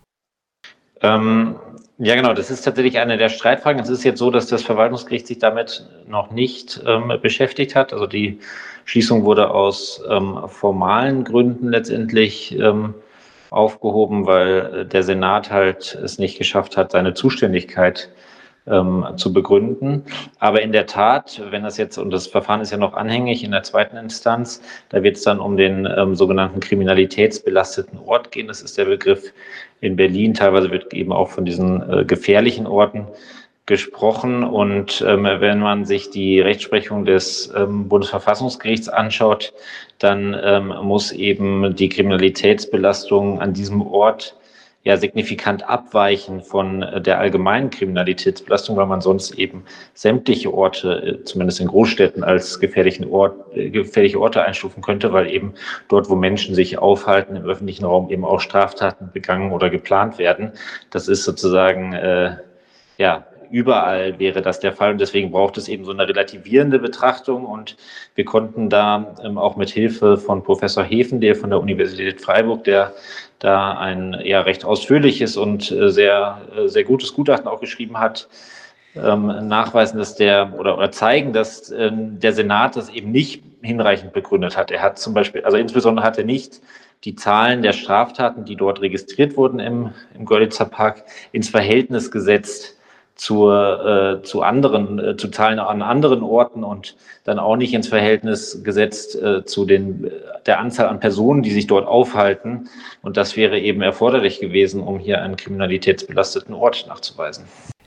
Ähm, ja, genau, das ist tatsächlich eine der Streitfragen. Es ist jetzt so, dass das Verwaltungsgericht sich damit noch nicht ähm, beschäftigt hat. Also die Schließung wurde aus ähm, formalen Gründen letztendlich ähm, aufgehoben, weil der Senat halt es nicht geschafft hat, seine Zuständigkeit ähm, zu begründen. Aber in der Tat, wenn das jetzt, und das Verfahren ist ja noch anhängig in der zweiten Instanz, da wird es dann um den ähm, sogenannten kriminalitätsbelasteten Ort gehen. Das ist der Begriff in Berlin. Teilweise wird eben auch von diesen äh, gefährlichen Orten gesprochen. Und ähm, wenn man sich die Rechtsprechung des ähm, Bundesverfassungsgerichts anschaut, dann ähm, muss eben die Kriminalitätsbelastung an diesem Ort ja signifikant abweichen von der allgemeinen Kriminalitätsbelastung, weil man sonst eben sämtliche Orte, zumindest in Großstädten, als gefährlichen Ort, gefährliche Orte einstufen könnte, weil eben dort, wo Menschen sich aufhalten, im öffentlichen Raum eben auch Straftaten begangen oder geplant werden. Das ist sozusagen, äh, ja, überall wäre das der Fall und deswegen braucht es eben so eine relativierende Betrachtung und wir konnten da ähm, auch mit Hilfe von Professor Hefen, der von der Universität Freiburg, der da ein ja recht ausführliches und äh, sehr äh, sehr gutes Gutachten auch geschrieben hat, ähm, nachweisen, dass der oder, oder zeigen, dass ähm, der Senat das eben nicht hinreichend begründet hat. Er hat zum Beispiel, also insbesondere hat er nicht die Zahlen der Straftaten, die dort registriert wurden im, im Görlitzer Park, ins Verhältnis gesetzt zur, äh, zu anderen, äh, zu Zahlen an anderen Orten und dann auch nicht ins Verhältnis gesetzt äh, zu den, der Anzahl an Personen, die sich dort aufhalten. Und das wäre eben erforderlich gewesen, um hier einen kriminalitätsbelasteten Ort nachzuweisen.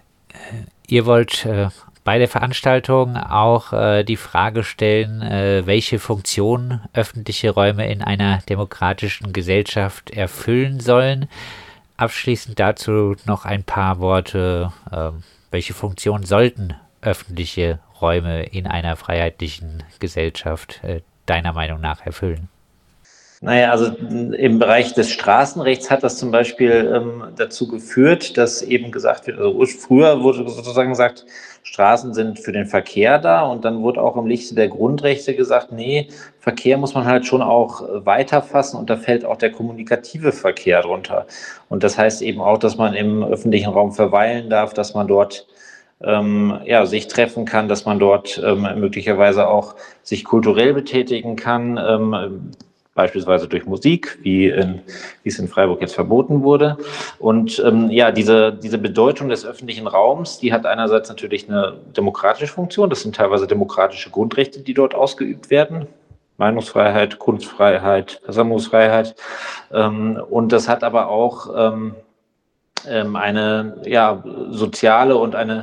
Ihr wollt äh, bei der Veranstaltung auch äh, die Frage stellen, äh, welche Funktion öffentliche Räume in einer demokratischen Gesellschaft erfüllen sollen. Abschließend dazu noch ein paar Worte. Äh, welche Funktion sollten öffentliche Räume in einer freiheitlichen Gesellschaft äh, deiner Meinung nach erfüllen? Naja, also im Bereich des Straßenrechts hat das zum Beispiel ähm, dazu geführt, dass eben gesagt wird, also früher wurde sozusagen gesagt, Straßen sind für den Verkehr da und dann wurde auch im Lichte der Grundrechte gesagt, nee, Verkehr muss man halt schon auch weiterfassen und da fällt auch der kommunikative Verkehr drunter. Und das heißt eben auch, dass man im öffentlichen Raum verweilen darf, dass man dort ähm, ja, sich treffen kann, dass man dort ähm, möglicherweise auch sich kulturell betätigen kann, ähm, beispielsweise durch Musik, wie, in, wie es in Freiburg jetzt verboten wurde. Und ähm, ja, diese, diese Bedeutung des öffentlichen Raums, die hat einerseits natürlich eine demokratische Funktion. Das sind teilweise demokratische Grundrechte, die dort ausgeübt werden. Meinungsfreiheit, Kunstfreiheit, Versammlungsfreiheit. Ähm, und das hat aber auch ähm, eine ja, soziale und eine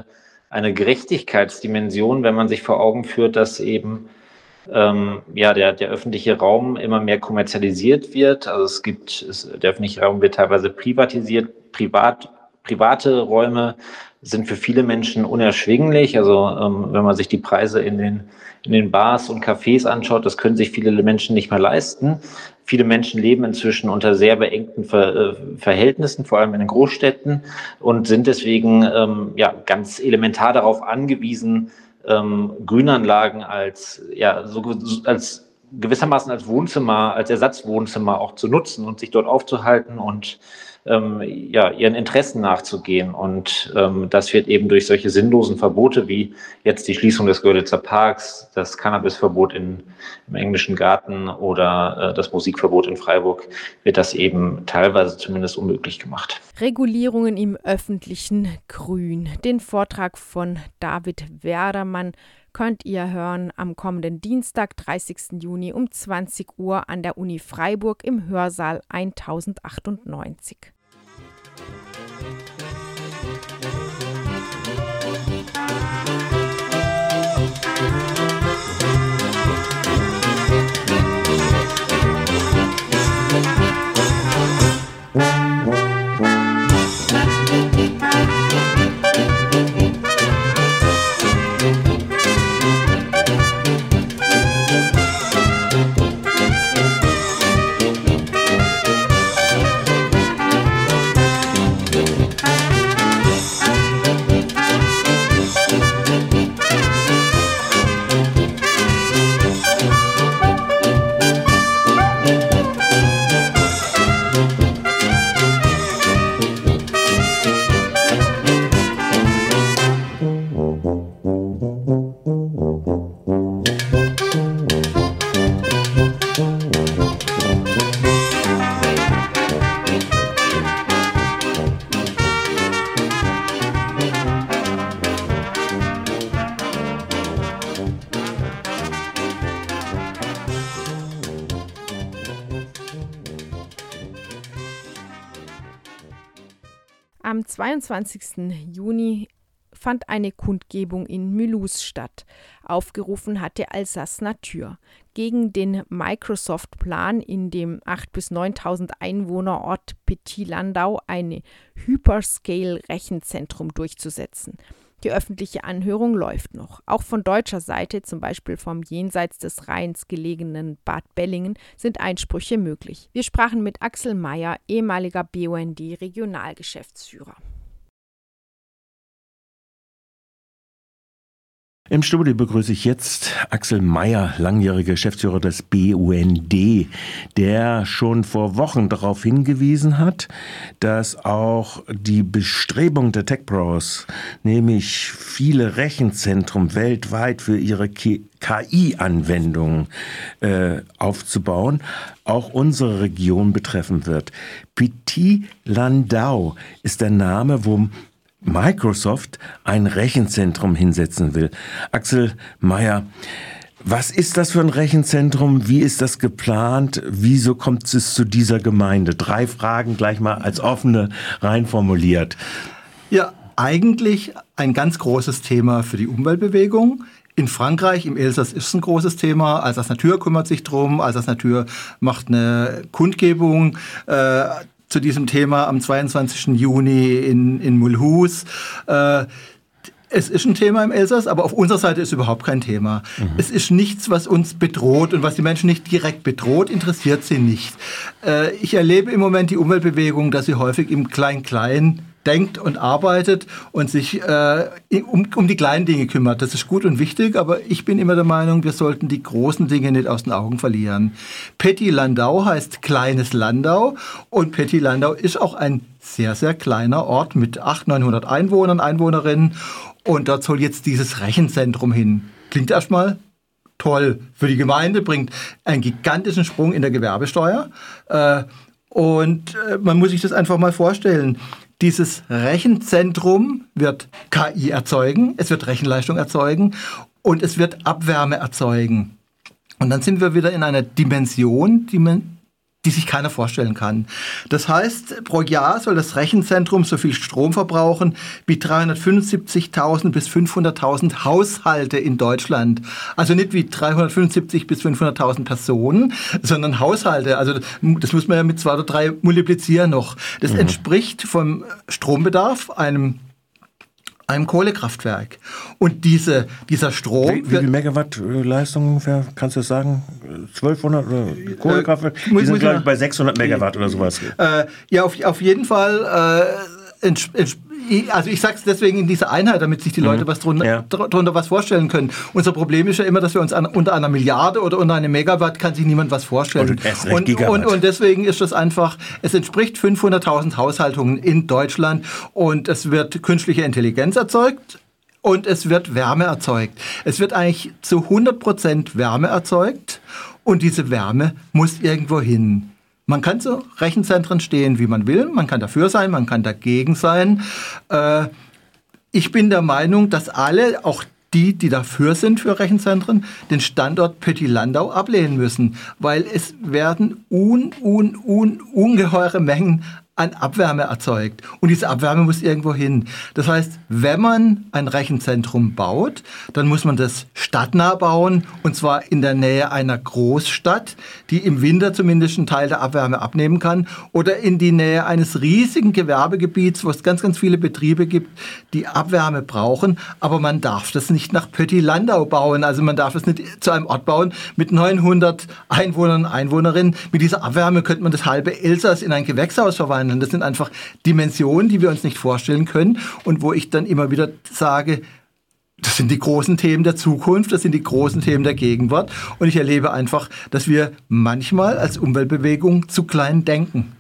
eine Gerechtigkeitsdimension, wenn man sich vor Augen führt, dass eben ähm, ja, der, der öffentliche Raum immer mehr kommerzialisiert wird. Also es gibt, es, der öffentliche Raum wird teilweise privatisiert, privat, private Räume sind für viele Menschen unerschwinglich. Also ähm, wenn man sich die Preise in den, in den Bars und Cafés anschaut, das können sich viele Menschen nicht mehr leisten. Viele Menschen leben inzwischen unter sehr beengten Ver, äh, Verhältnissen, vor allem in den Großstädten, und sind deswegen ähm, ja, ganz elementar darauf angewiesen, ähm, Grünanlagen als, ja, so, als gewissermaßen als Wohnzimmer, als Ersatzwohnzimmer auch zu nutzen und sich dort aufzuhalten und ähm, ja, ihren Interessen nachzugehen. Und ähm, das wird eben durch solche sinnlosen Verbote wie jetzt die Schließung des Görlitzer Parks, das Cannabisverbot in, im Englischen Garten oder äh, das Musikverbot in Freiburg, wird das eben teilweise zumindest unmöglich gemacht. Regulierungen im öffentlichen Grün. Den Vortrag von David Werdermann könnt ihr hören am kommenden Dienstag, dreißigsten Juni um zwanzig Uhr an der Uni Freiburg im Hörsaal tausendachtundneunzig. Am zweiundzwanzigsten Juni fand eine Kundgebung in Mulhouse statt. Aufgerufen hatte Alsace Natur gegen den Microsoft-Plan, in dem achttausend bis neuntausend Einwohnerort Petit-Landau ein Hyperscale-Rechenzentrum durchzusetzen. Die öffentliche Anhörung läuft noch. Auch von deutscher Seite, zum Beispiel vom jenseits des Rheins gelegenen Bad Bellingen, sind Einsprüche möglich. Wir sprachen mit Axel Meyer, ehemaliger B U N D-Regionalgeschäftsführer. Im Studio begrüße ich jetzt Axel Meyer, langjähriger Geschäftsführer des B U N D, der schon vor Wochen darauf hingewiesen hat, dass auch die Bestrebung der Tech-Bros, nämlich viele Rechenzentren weltweit für ihre K I-Anwendungen äh, aufzubauen, auch unsere Region betreffen wird. Petit-Landau ist der Name, wo Microsoft ein Rechenzentrum hinsetzen will. Axel Meyer, was ist das für ein Rechenzentrum? Wie ist das geplant? Wieso kommt es zu dieser Gemeinde? Drei Fragen gleich mal als offene rein formuliert. Ja, eigentlich ein ganz großes Thema für die Umweltbewegung. In Frankreich, im Elsass ist es ein großes Thema. Alsace Natur kümmert sich drum. Alsace Natur macht eine Kundgebung äh, zu diesem Thema am zweiundzwanzigsten Juni in, in Mulhouse. Äh, es ist ein Thema im Elsass, aber auf unserer Seite ist überhaupt kein Thema. Mhm. Es ist nichts, was uns bedroht und was die Menschen nicht direkt bedroht, interessiert sie nicht. Äh, ich erlebe im Moment die Umweltbewegung, dass sie häufig im Klein-Klein denkt und arbeitet und sich äh, um, um die kleinen Dinge kümmert. Das ist gut und wichtig, aber ich bin immer der Meinung, wir sollten die großen Dinge nicht aus den Augen verlieren. Petit-Landau heißt kleines Landau und Petit-Landau ist auch ein sehr, sehr kleiner Ort mit achthundert, neunhundert Einwohnern, Einwohnerinnen und dort soll jetzt dieses Rechenzentrum hin. Klingt erstmal toll für die Gemeinde, bringt einen gigantischen Sprung in der Gewerbesteuer äh, und äh, man muss sich das einfach mal vorstellen. Dieses Rechenzentrum wird K I erzeugen, es wird Rechenleistung erzeugen und es wird Abwärme erzeugen. Und dann sind wir wieder in einer Dimension, die man die sich keiner vorstellen kann. Das heißt, pro Jahr soll das Rechenzentrum so viel Strom verbrauchen wie dreihundertfünfundsiebzigtausend bis fünfhunderttausend Haushalte in Deutschland. Also nicht wie dreihundertfünfundsiebzig bis fünfhunderttausend Personen, sondern Haushalte. Also das muss man ja mit zwei oder drei multiplizieren noch. Das mhm. entspricht vom Strombedarf einem einem Kohlekraftwerk. Und diese, dieser Strom... Wie, wie viel Megawatt Leistung ungefähr, kannst du das sagen? zwölfhundert oder Kohlekraftwerk? Äh, die sind, glaube ich, bei sechshundert Megawatt oder sowas. Äh, ja, auf, auf jeden Fall... Äh, ents, ents, also ich sage es deswegen in dieser Einheit, damit sich die Leute mhm. was drunter, ja. drunter was vorstellen können. Unser Problem ist ja immer, dass wir uns an, unter einer Milliarde oder unter einem Megawatt kann sich niemand was vorstellen. Und, und, und, und deswegen ist das einfach, es entspricht fünfhunderttausend Haushaltungen in Deutschland und es wird künstliche Intelligenz erzeugt und es wird Wärme erzeugt. Es wird eigentlich zu hundert Prozent Wärme erzeugt und diese Wärme muss irgendwo hin. Man kann zu Rechenzentren stehen, wie man will. Man kann dafür sein, man kann dagegen sein. Äh, ich bin der Meinung, dass alle, auch die, die dafür sind für Rechenzentren, den Standort Pötti-Landau ablehnen müssen. Weil es werden un, un, un, ungeheure Mengen an Abwärme erzeugt. Und diese Abwärme muss irgendwo hin. Das heißt, wenn man ein Rechenzentrum baut, dann muss man das stadtnah bauen, und zwar in der Nähe einer Großstadt, die im Winter zumindest einen Teil der Abwärme abnehmen kann, oder in die Nähe eines riesigen Gewerbegebiets, wo es ganz, ganz viele Betriebe gibt, die Abwärme brauchen. Aber man darf das nicht nach Pötti-Landau bauen. Also man darf es nicht zu einem Ort bauen mit neunhundert Einwohnern und Einwohnerinnen. Mit dieser Abwärme könnte man das halbe Elsass in ein Gewächshaus verwandeln. Das sind einfach Dimensionen, die wir uns nicht vorstellen können und wo ich dann immer wieder sage, das sind die großen Themen der Zukunft, das sind die großen Themen der Gegenwart und ich erlebe einfach, dass wir manchmal als Umweltbewegung zu klein denken.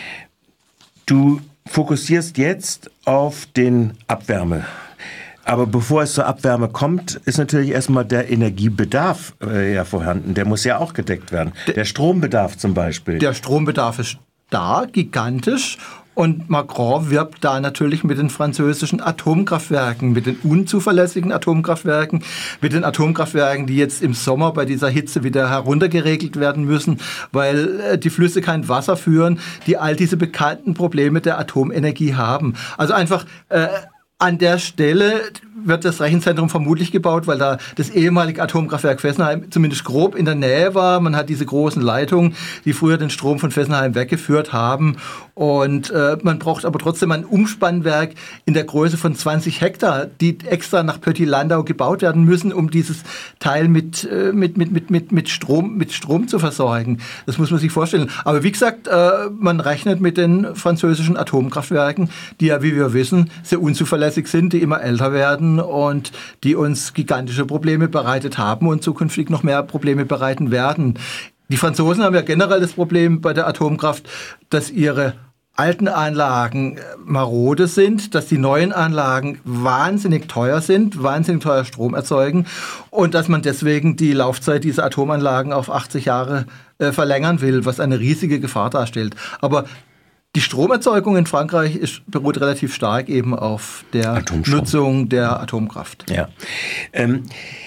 Du fokussierst jetzt auf den Abwärme. Aber bevor es zur Abwärme kommt, ist natürlich erstmal der Energiebedarf äh, ja vorhanden. Der muss ja auch gedeckt werden. Der, der Strombedarf zum Beispiel. Der Strombedarf ist da, gigantisch. Und Macron wirbt da natürlich mit den französischen Atomkraftwerken, mit den unzuverlässigen Atomkraftwerken, mit den Atomkraftwerken, die jetzt im Sommer bei dieser Hitze wieder heruntergeregelt werden müssen, weil die Flüsse kein Wasser führen, die all diese bekannten Probleme der Atomenergie haben. Also einfach äh, an der Stelle wird das Rechenzentrum vermutlich gebaut, weil da das ehemalige Atomkraftwerk Fessenheim zumindest grob in der Nähe war. Man hat diese großen Leitungen, die früher den Strom von Fessenheim weggeführt haben. Und äh, man braucht aber trotzdem ein Umspannwerk in der Größe von zwanzig Hektar, die extra nach Pötti-Landau gebaut werden müssen, um dieses Teil mit, äh, mit, mit, mit, mit, mit, Strom, mit Strom zu versorgen. Das muss man sich vorstellen. Aber wie gesagt, äh, man rechnet mit den französischen Atomkraftwerken, die ja, wie wir wissen, sehr unzuverlässig sind, die immer älter werden und die uns gigantische Probleme bereitet haben und zukünftig noch mehr Probleme bereiten werden. Die Franzosen haben ja generell das Problem bei der Atomkraft, dass ihre alten Anlagen marode sind, dass die neuen Anlagen wahnsinnig teuer sind, wahnsinnig teuer Strom erzeugen und dass man deswegen die Laufzeit dieser Atomanlagen auf achtzig Jahre äh, verlängern will, was eine riesige Gefahr darstellt. Aber die Stromerzeugung in Frankreich ist, beruht relativ stark eben auf der Atomstrom. Nutzung der Atomkraft. Ja. Ähm,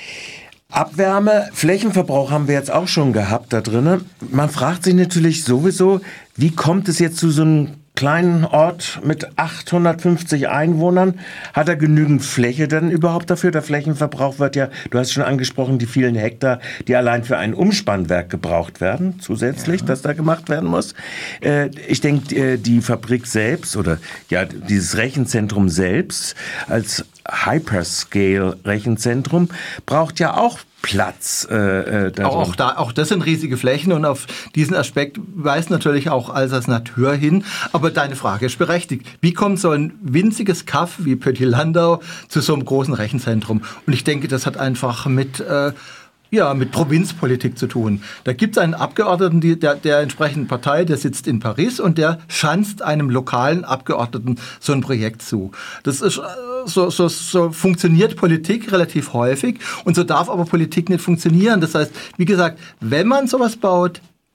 Abwärme, Flächenverbrauch haben wir jetzt auch schon gehabt da drin. Man fragt sich natürlich sowieso, wie kommt es jetzt zu so einem kleinen Ort mit achthundertfünfzig Einwohnern? Hat er genügend Fläche denn überhaupt dafür? Der Flächenverbrauch wird ja, du hast schon angesprochen, die vielen Hektar, die allein für ein Umspannwerk gebraucht werden, zusätzlich, ja. das da gemacht werden muss. Äh, ich denke, die Fabrik selbst oder ja dieses Rechenzentrum selbst als Hyperscale-Rechenzentrum braucht ja auch Platz. Äh, auch, auch, da, auch das sind riesige Flächen und auf diesen Aspekt weist natürlich auch Alsace Natur hin. Aber deine Frage ist berechtigt. Wie kommt so ein winziges Kaff wie Pötti-Landau zu so einem großen Rechenzentrum? Und ich denke, das hat einfach mit äh, ja, mit Provinzpolitik zu tun. Da gibt es einen Abgeordneten die, der, der entsprechenden Partei, der sitzt in Paris und der schanzt einem lokalen Abgeordneten so ein Projekt zu. Das ist, so, so, so funktioniert Politik relativ häufig und so darf aber Politik nicht funktionieren. Das heißt, wie gesagt, wenn man sowas baut,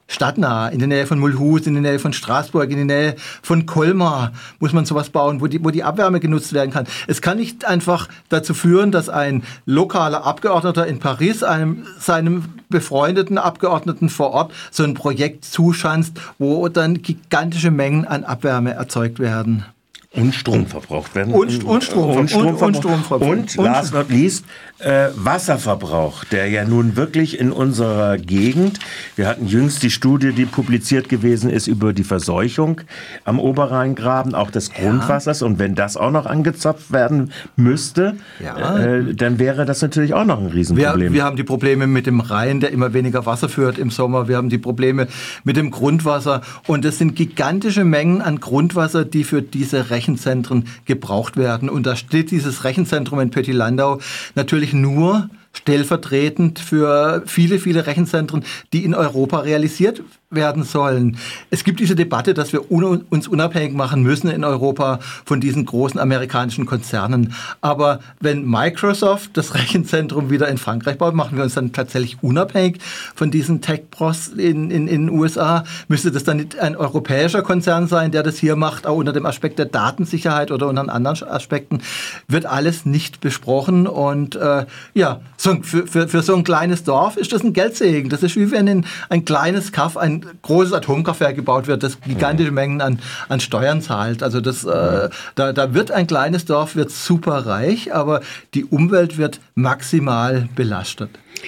stadtnah, in der Nähe von Mulhouse, in der Nähe von Straßburg, in der Nähe von Colmar muss man sowas bauen, wo die, wo die Abwärme genutzt werden kann. Es kann nicht einfach dazu führen, dass ein lokaler Abgeordneter in Paris einem seinem befreundeten Abgeordneten vor Ort so ein Projekt zuschanzt, wo dann gigantische Mengen an Abwärme erzeugt werden. Und Strom verbraucht werden. Und, und Strom, und Strom, und, und Strom verbraucht. Und, und last not least, äh, Wasserverbrauch, der ja nun wirklich in unserer Gegend, wir hatten jüngst die Studie, die publiziert gewesen ist über die Verseuchung am Oberrheingraben, auch des Grundwassers. Ja. Und wenn das auch noch angezapft werden müsste, ja. äh, dann wäre das natürlich auch noch ein Riesenproblem. Wir, wir haben die Probleme mit dem Rhein, der immer weniger Wasser führt im Sommer. Wir haben die Probleme mit dem Grundwasser. Und es sind gigantische Mengen an Grundwasser, die für diese Rechenzentren gebraucht werden. Und da steht dieses Rechenzentrum in Petit-Landau natürlich nur stellvertretend für viele, viele Rechenzentren, die in Europa realisiert werden sollen. Es gibt diese Debatte, dass wir un- uns unabhängig machen müssen in Europa von diesen großen amerikanischen Konzernen. Aber wenn Microsoft das Rechenzentrum wieder in Frankreich baut, machen wir uns dann tatsächlich unabhängig von diesen Tech-Pros in, in, in den U S A. Müsste das dann nicht ein europäischer Konzern sein, der das hier macht, auch unter dem Aspekt der Datensicherheit oder unter anderen Aspekten, wird alles nicht besprochen. Und äh, ja, so, für, für, für so ein kleines Dorf ist das ein Geldsegen. Das ist wie wenn in ein kleines Kaff ein großes Atomkraftwerk gebaut wird, das gigantische Mengen an, an Steuern zahlt. Also das, äh, da, da wird ein kleines Dorf wird super reich, aber die Umwelt wird maximal belastet.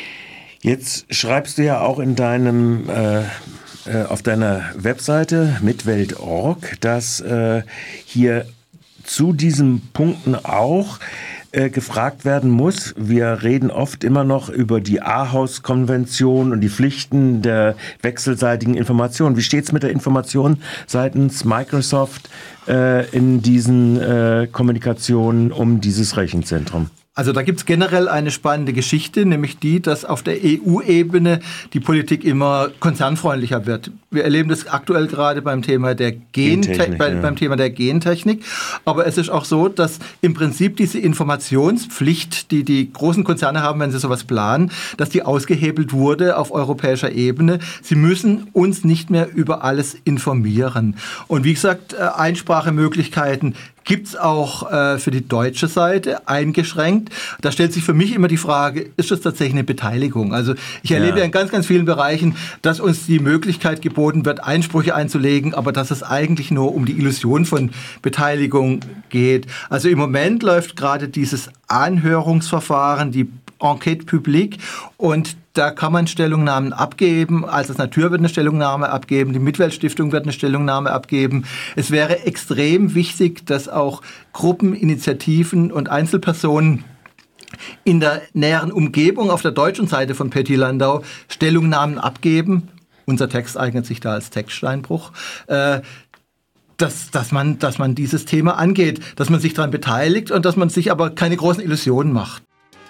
Jetzt schreibst du ja auch in deinem äh, äh, auf deiner Webseite mitwelt punkt org, dass äh, hier zu diesen Punkten auch Äh, gefragt werden muss. Wir reden oft immer noch über die Aarhus-Konvention und die Pflichten der wechselseitigen Information. Wie steht es mit der Information seitens Microsoft äh, in diesen äh, Kommunikationen um dieses Rechenzentrum? Also da gibt es generell eine spannende Geschichte, nämlich die, dass auf der E U-Ebene die Politik immer konzernfreundlicher wird. Wir erleben das aktuell gerade beim Thema der Gentechnik, Gentechnik bei, ja. beim Thema der Gentechnik. Aber es ist auch so, dass im Prinzip diese Informationspflicht, die die großen Konzerne haben, wenn sie sowas planen, dass die ausgehebelt wurde auf europäischer Ebene. Sie müssen uns nicht mehr über alles informieren. Und wie gesagt, Einsprachemöglichkeiten gibt es auch äh, für die deutsche Seite eingeschränkt. Da stellt sich für mich immer die Frage, ist das tatsächlich eine Beteiligung? Also ich erlebe ja in ganz, ganz vielen Bereichen, dass uns die Möglichkeit geboten wird, Einsprüche einzulegen, aber dass es eigentlich nur um die Illusion von Beteiligung geht. Also im Moment läuft gerade dieses Anhörungsverfahren, die Enquête publique, und da kann man Stellungnahmen abgeben. Also das Natur wird eine Stellungnahme abgeben, die Mitweltstiftung wird eine Stellungnahme abgeben. Es wäre extrem wichtig, dass auch Gruppen, Initiativen und Einzelpersonen in der näheren Umgebung auf der deutschen Seite von Petit-Landau Stellungnahmen abgeben. Unser Text eignet sich da als Textsteinbruch. Äh, Dass, dass, man, dass man dieses Thema angeht, dass man sich daran beteiligt und dass man sich aber keine großen Illusionen macht.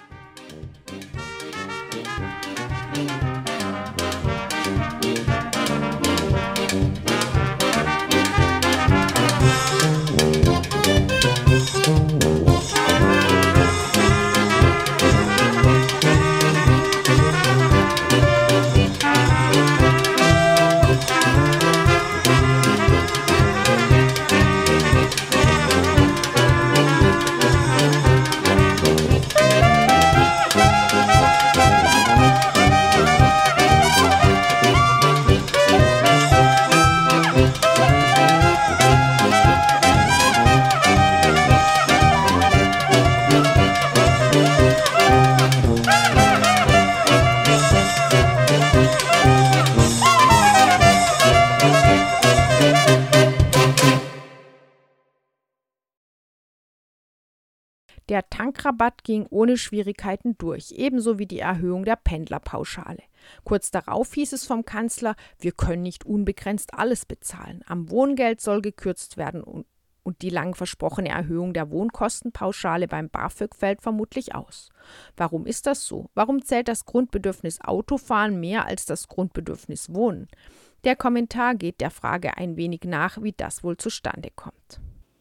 Der Tankrabatt ging ohne Schwierigkeiten durch, ebenso wie die Erhöhung der Pendlerpauschale. Kurz darauf hieß es vom Kanzler, wir können nicht unbegrenzt alles bezahlen. Am Wohngeld soll gekürzt werden und, und die lang versprochene Erhöhung der Wohnkostenpauschale beim BAföG fällt vermutlich aus. Warum ist das so? Warum zählt das Grundbedürfnis Autofahren mehr als das Grundbedürfnis Wohnen? Der Kommentar geht der Frage ein wenig nach, wie das wohl zustande kommt.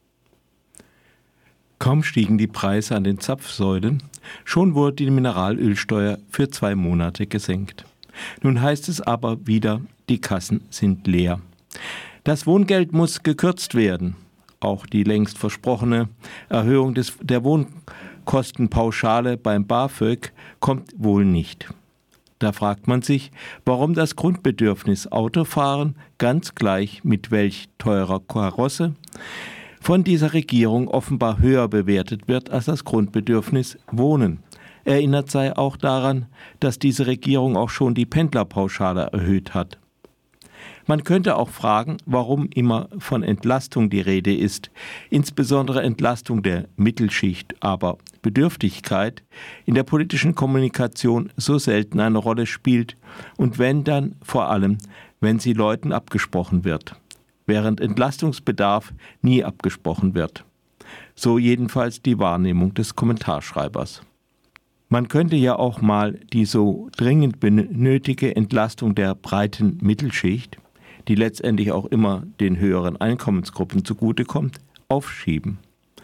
Kaum stiegen die Preise an den Zapfsäulen, schon wurde die Mineralölsteuer für zwei Monate gesenkt. Nun heißt es aber wieder, die Kassen sind leer. Das Wohngeld muss gekürzt werden. Auch die längst versprochene Erhöhung des, der Wohnkostenpauschale beim BAföG kommt wohl nicht. Da fragt man sich, warum das Grundbedürfnis Autofahren, ganz gleich mit welch teurer Karosse, von dieser Regierung offenbar höher bewertet wird als das Grundbedürfnis Wohnen. Erinnert sei auch daran, dass diese Regierung auch schon die Pendlerpauschale erhöht hat. Man könnte auch fragen, warum immer von Entlastung die Rede ist, insbesondere Entlastung der Mittelschicht, aber Bedürftigkeit in der politischen Kommunikation so selten eine Rolle spielt und wenn dann vor allem, wenn sie Leuten abgesprochen wird, während Entlastungsbedarf nie abgesprochen wird. So jedenfalls die Wahrnehmung des Kommentarschreibers. Man könnte ja auch mal die so dringend benötigte Entlastung der breiten Mittelschicht, die letztendlich auch immer den höheren Einkommensgruppen zugutekommt, aufschieben.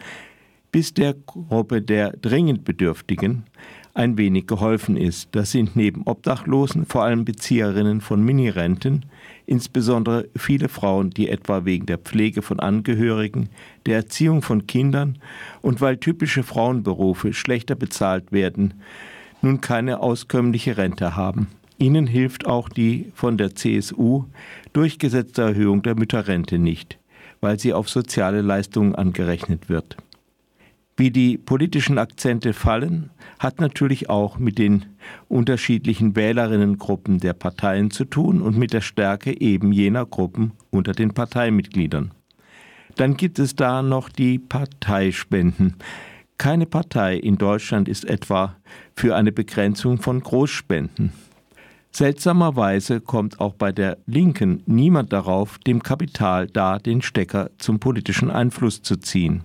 Bis der Gruppe der dringend Bedürftigen ein wenig geholfen ist. Das sind neben Obdachlosen vor allem Bezieherinnen von Minirenten, insbesondere viele Frauen, die etwa wegen der Pflege von Angehörigen, der Erziehung von Kindern und weil typische Frauenberufe schlechter bezahlt werden, nun keine auskömmliche Rente haben. Ihnen hilft auch die von der C S U durchgesetzte Erhöhung der Mütterrente nicht, weil sie auf soziale Leistungen angerechnet wird. Wie die politischen Akzente fallen, hat natürlich auch mit den unterschiedlichen Wählerinnengruppen der Parteien zu tun und mit der Stärke eben jener Gruppen unter den Parteimitgliedern. Dann gibt es da noch die Parteispenden. Keine Partei in Deutschland ist etwa für eine Begrenzung von Großspenden. Seltsamerweise kommt auch bei der Linken niemand darauf, dem Kapital da den Stecker zum politischen Einfluss zu ziehen.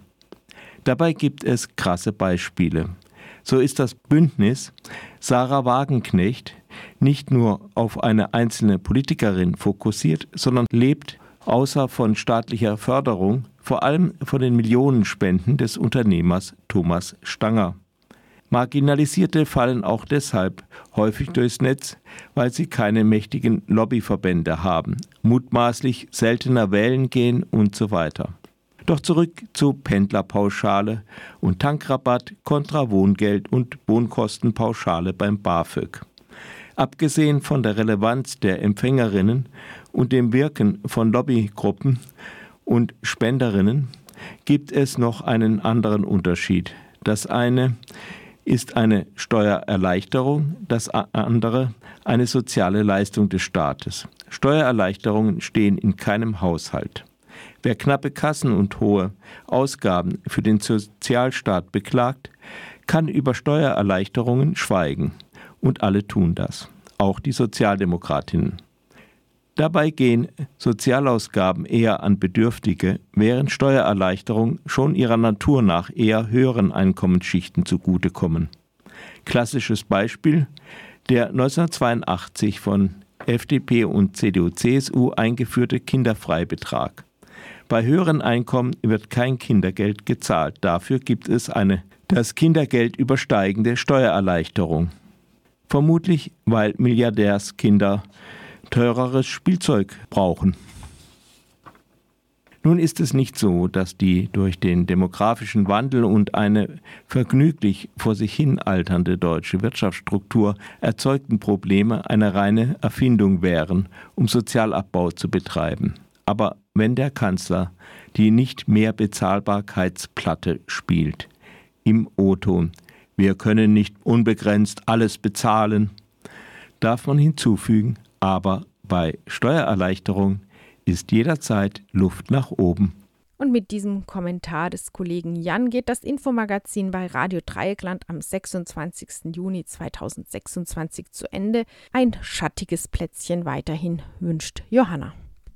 Dabei gibt es krasse Beispiele. So ist das Bündnis Sarah Wagenknecht nicht nur auf eine einzelne Politikerin fokussiert, sondern lebt außer von staatlicher Förderung vor allem von den Millionenspenden des Unternehmers Thomas Stanger. Marginalisierte fallen auch deshalb häufig durchs Netz, weil sie keine mächtigen Lobbyverbände haben, mutmaßlich seltener wählen gehen und so weiter. Doch zurück zu Pendlerpauschale und Tankrabatt kontra Wohngeld und Wohnkostenpauschale beim BAföG. Abgesehen von der Relevanz der Empfängerinnen und dem Wirken von Lobbygruppen und Spenderinnen gibt es noch einen anderen Unterschied. Das eine ist eine Steuererleichterung, das andere eine soziale Leistung des Staates. Steuererleichterungen stehen in keinem Haushalt. Wer knappe Kassen und hohe Ausgaben für den Sozialstaat beklagt, kann über Steuererleichterungen schweigen. Und alle tun das, auch die Sozialdemokratinnen. Dabei gehen Sozialausgaben eher an Bedürftige, während Steuererleichterungen schon ihrer Natur nach eher höheren Einkommensschichten zugutekommen. Klassisches Beispiel: der neunzehnhundertzweiundachtzig von F D P und C D U C S U eingeführte Kinderfreibetrag. Bei höheren Einkommen wird kein Kindergeld gezahlt. Dafür gibt es eine das Kindergeld übersteigende Steuererleichterung. Vermutlich, weil Milliardärskinder teureres Spielzeug brauchen. Nun ist es nicht so, dass die durch den demografischen Wandel und eine vergnüglich vor sich hin alternde deutsche Wirtschaftsstruktur erzeugten Probleme eine reine Erfindung wären, um Sozialabbau zu betreiben. Aber wenn der Kanzler die nicht mehr Bezahlbarkeitsplatte spielt, im O-Ton, wir können nicht unbegrenzt alles bezahlen, darf man hinzufügen, aber bei Steuererleichterung ist jederzeit Luft nach oben. Und mit diesem Kommentar des Kollegen Jan geht das Infomagazin bei Radio Dreieckland am sechsundzwanzigsten Juni zweitausendsechsundzwanzig zu Ende. Ein schattiges Plätzchen weiterhin wünscht Johanna.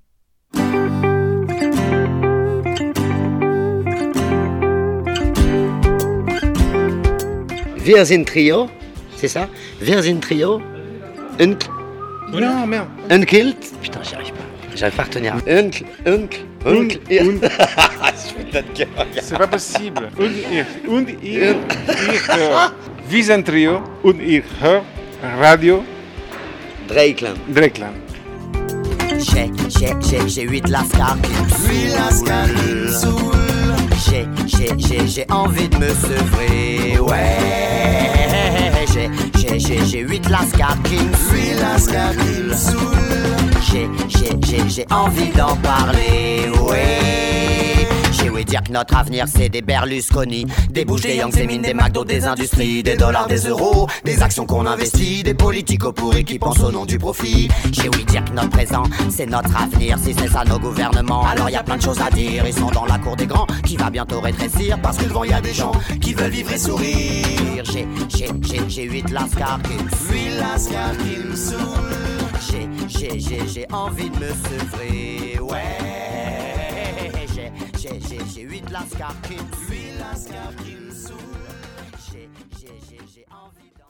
Wir sind Trio, c'est ça? Wir sind Trio. Und Non, merde. Onkel. Putain, j'y arrive pas. J'arrive pas à retenir. Onkel, onkel, onkel. C'est pas possible. Und ich, und ich, ich höre. Wir sind Trio und ich höre Radio Dreieckland. Dreieckland. J'ai, j'ai, j'ai, j'ai huit lascars qui me saoulent. Huit lascars qui me saoulent. J'ai, j'ai, j'ai, j'ai envie de me sevrer. Ouais. J'ai, j'ai, j'ai, j'ai huit lascars qui me saoulent. Huit lascars qui me saoulent. J'ai, j'ai, j'ai, j'ai envie d'en parler. Ouais. J'ai ouï dire que notre avenir c'est des Berlusconi, des Bush, des Young, des mines, des McDo, des industries, des dollars, des euros, des actions qu'on investit, des politiques pourris qui pensent au nom du profit. J'ai ouï dire que notre présent c'est notre avenir, si c'est ça nos gouvernements, alors y a plein de choses à dire. Ils sont dans la cour des grands qui va bientôt rétrécir, parce que devant y a des gens qui veulent vivre et sourire. J'ai, j'ai, j'ai, j'ai huit lascars qui me saoulent. Huit lascars qui me saoulent. J'ai, j'ai, j'ai, j'ai envie de me sevrer. Ouais. J'ai, j'ai, j'ai, j'ai huit lascars qui me saoulent. Huit lascars qui me saoulent. J'ai, j'ai, j'ai, j'ai envie d'en...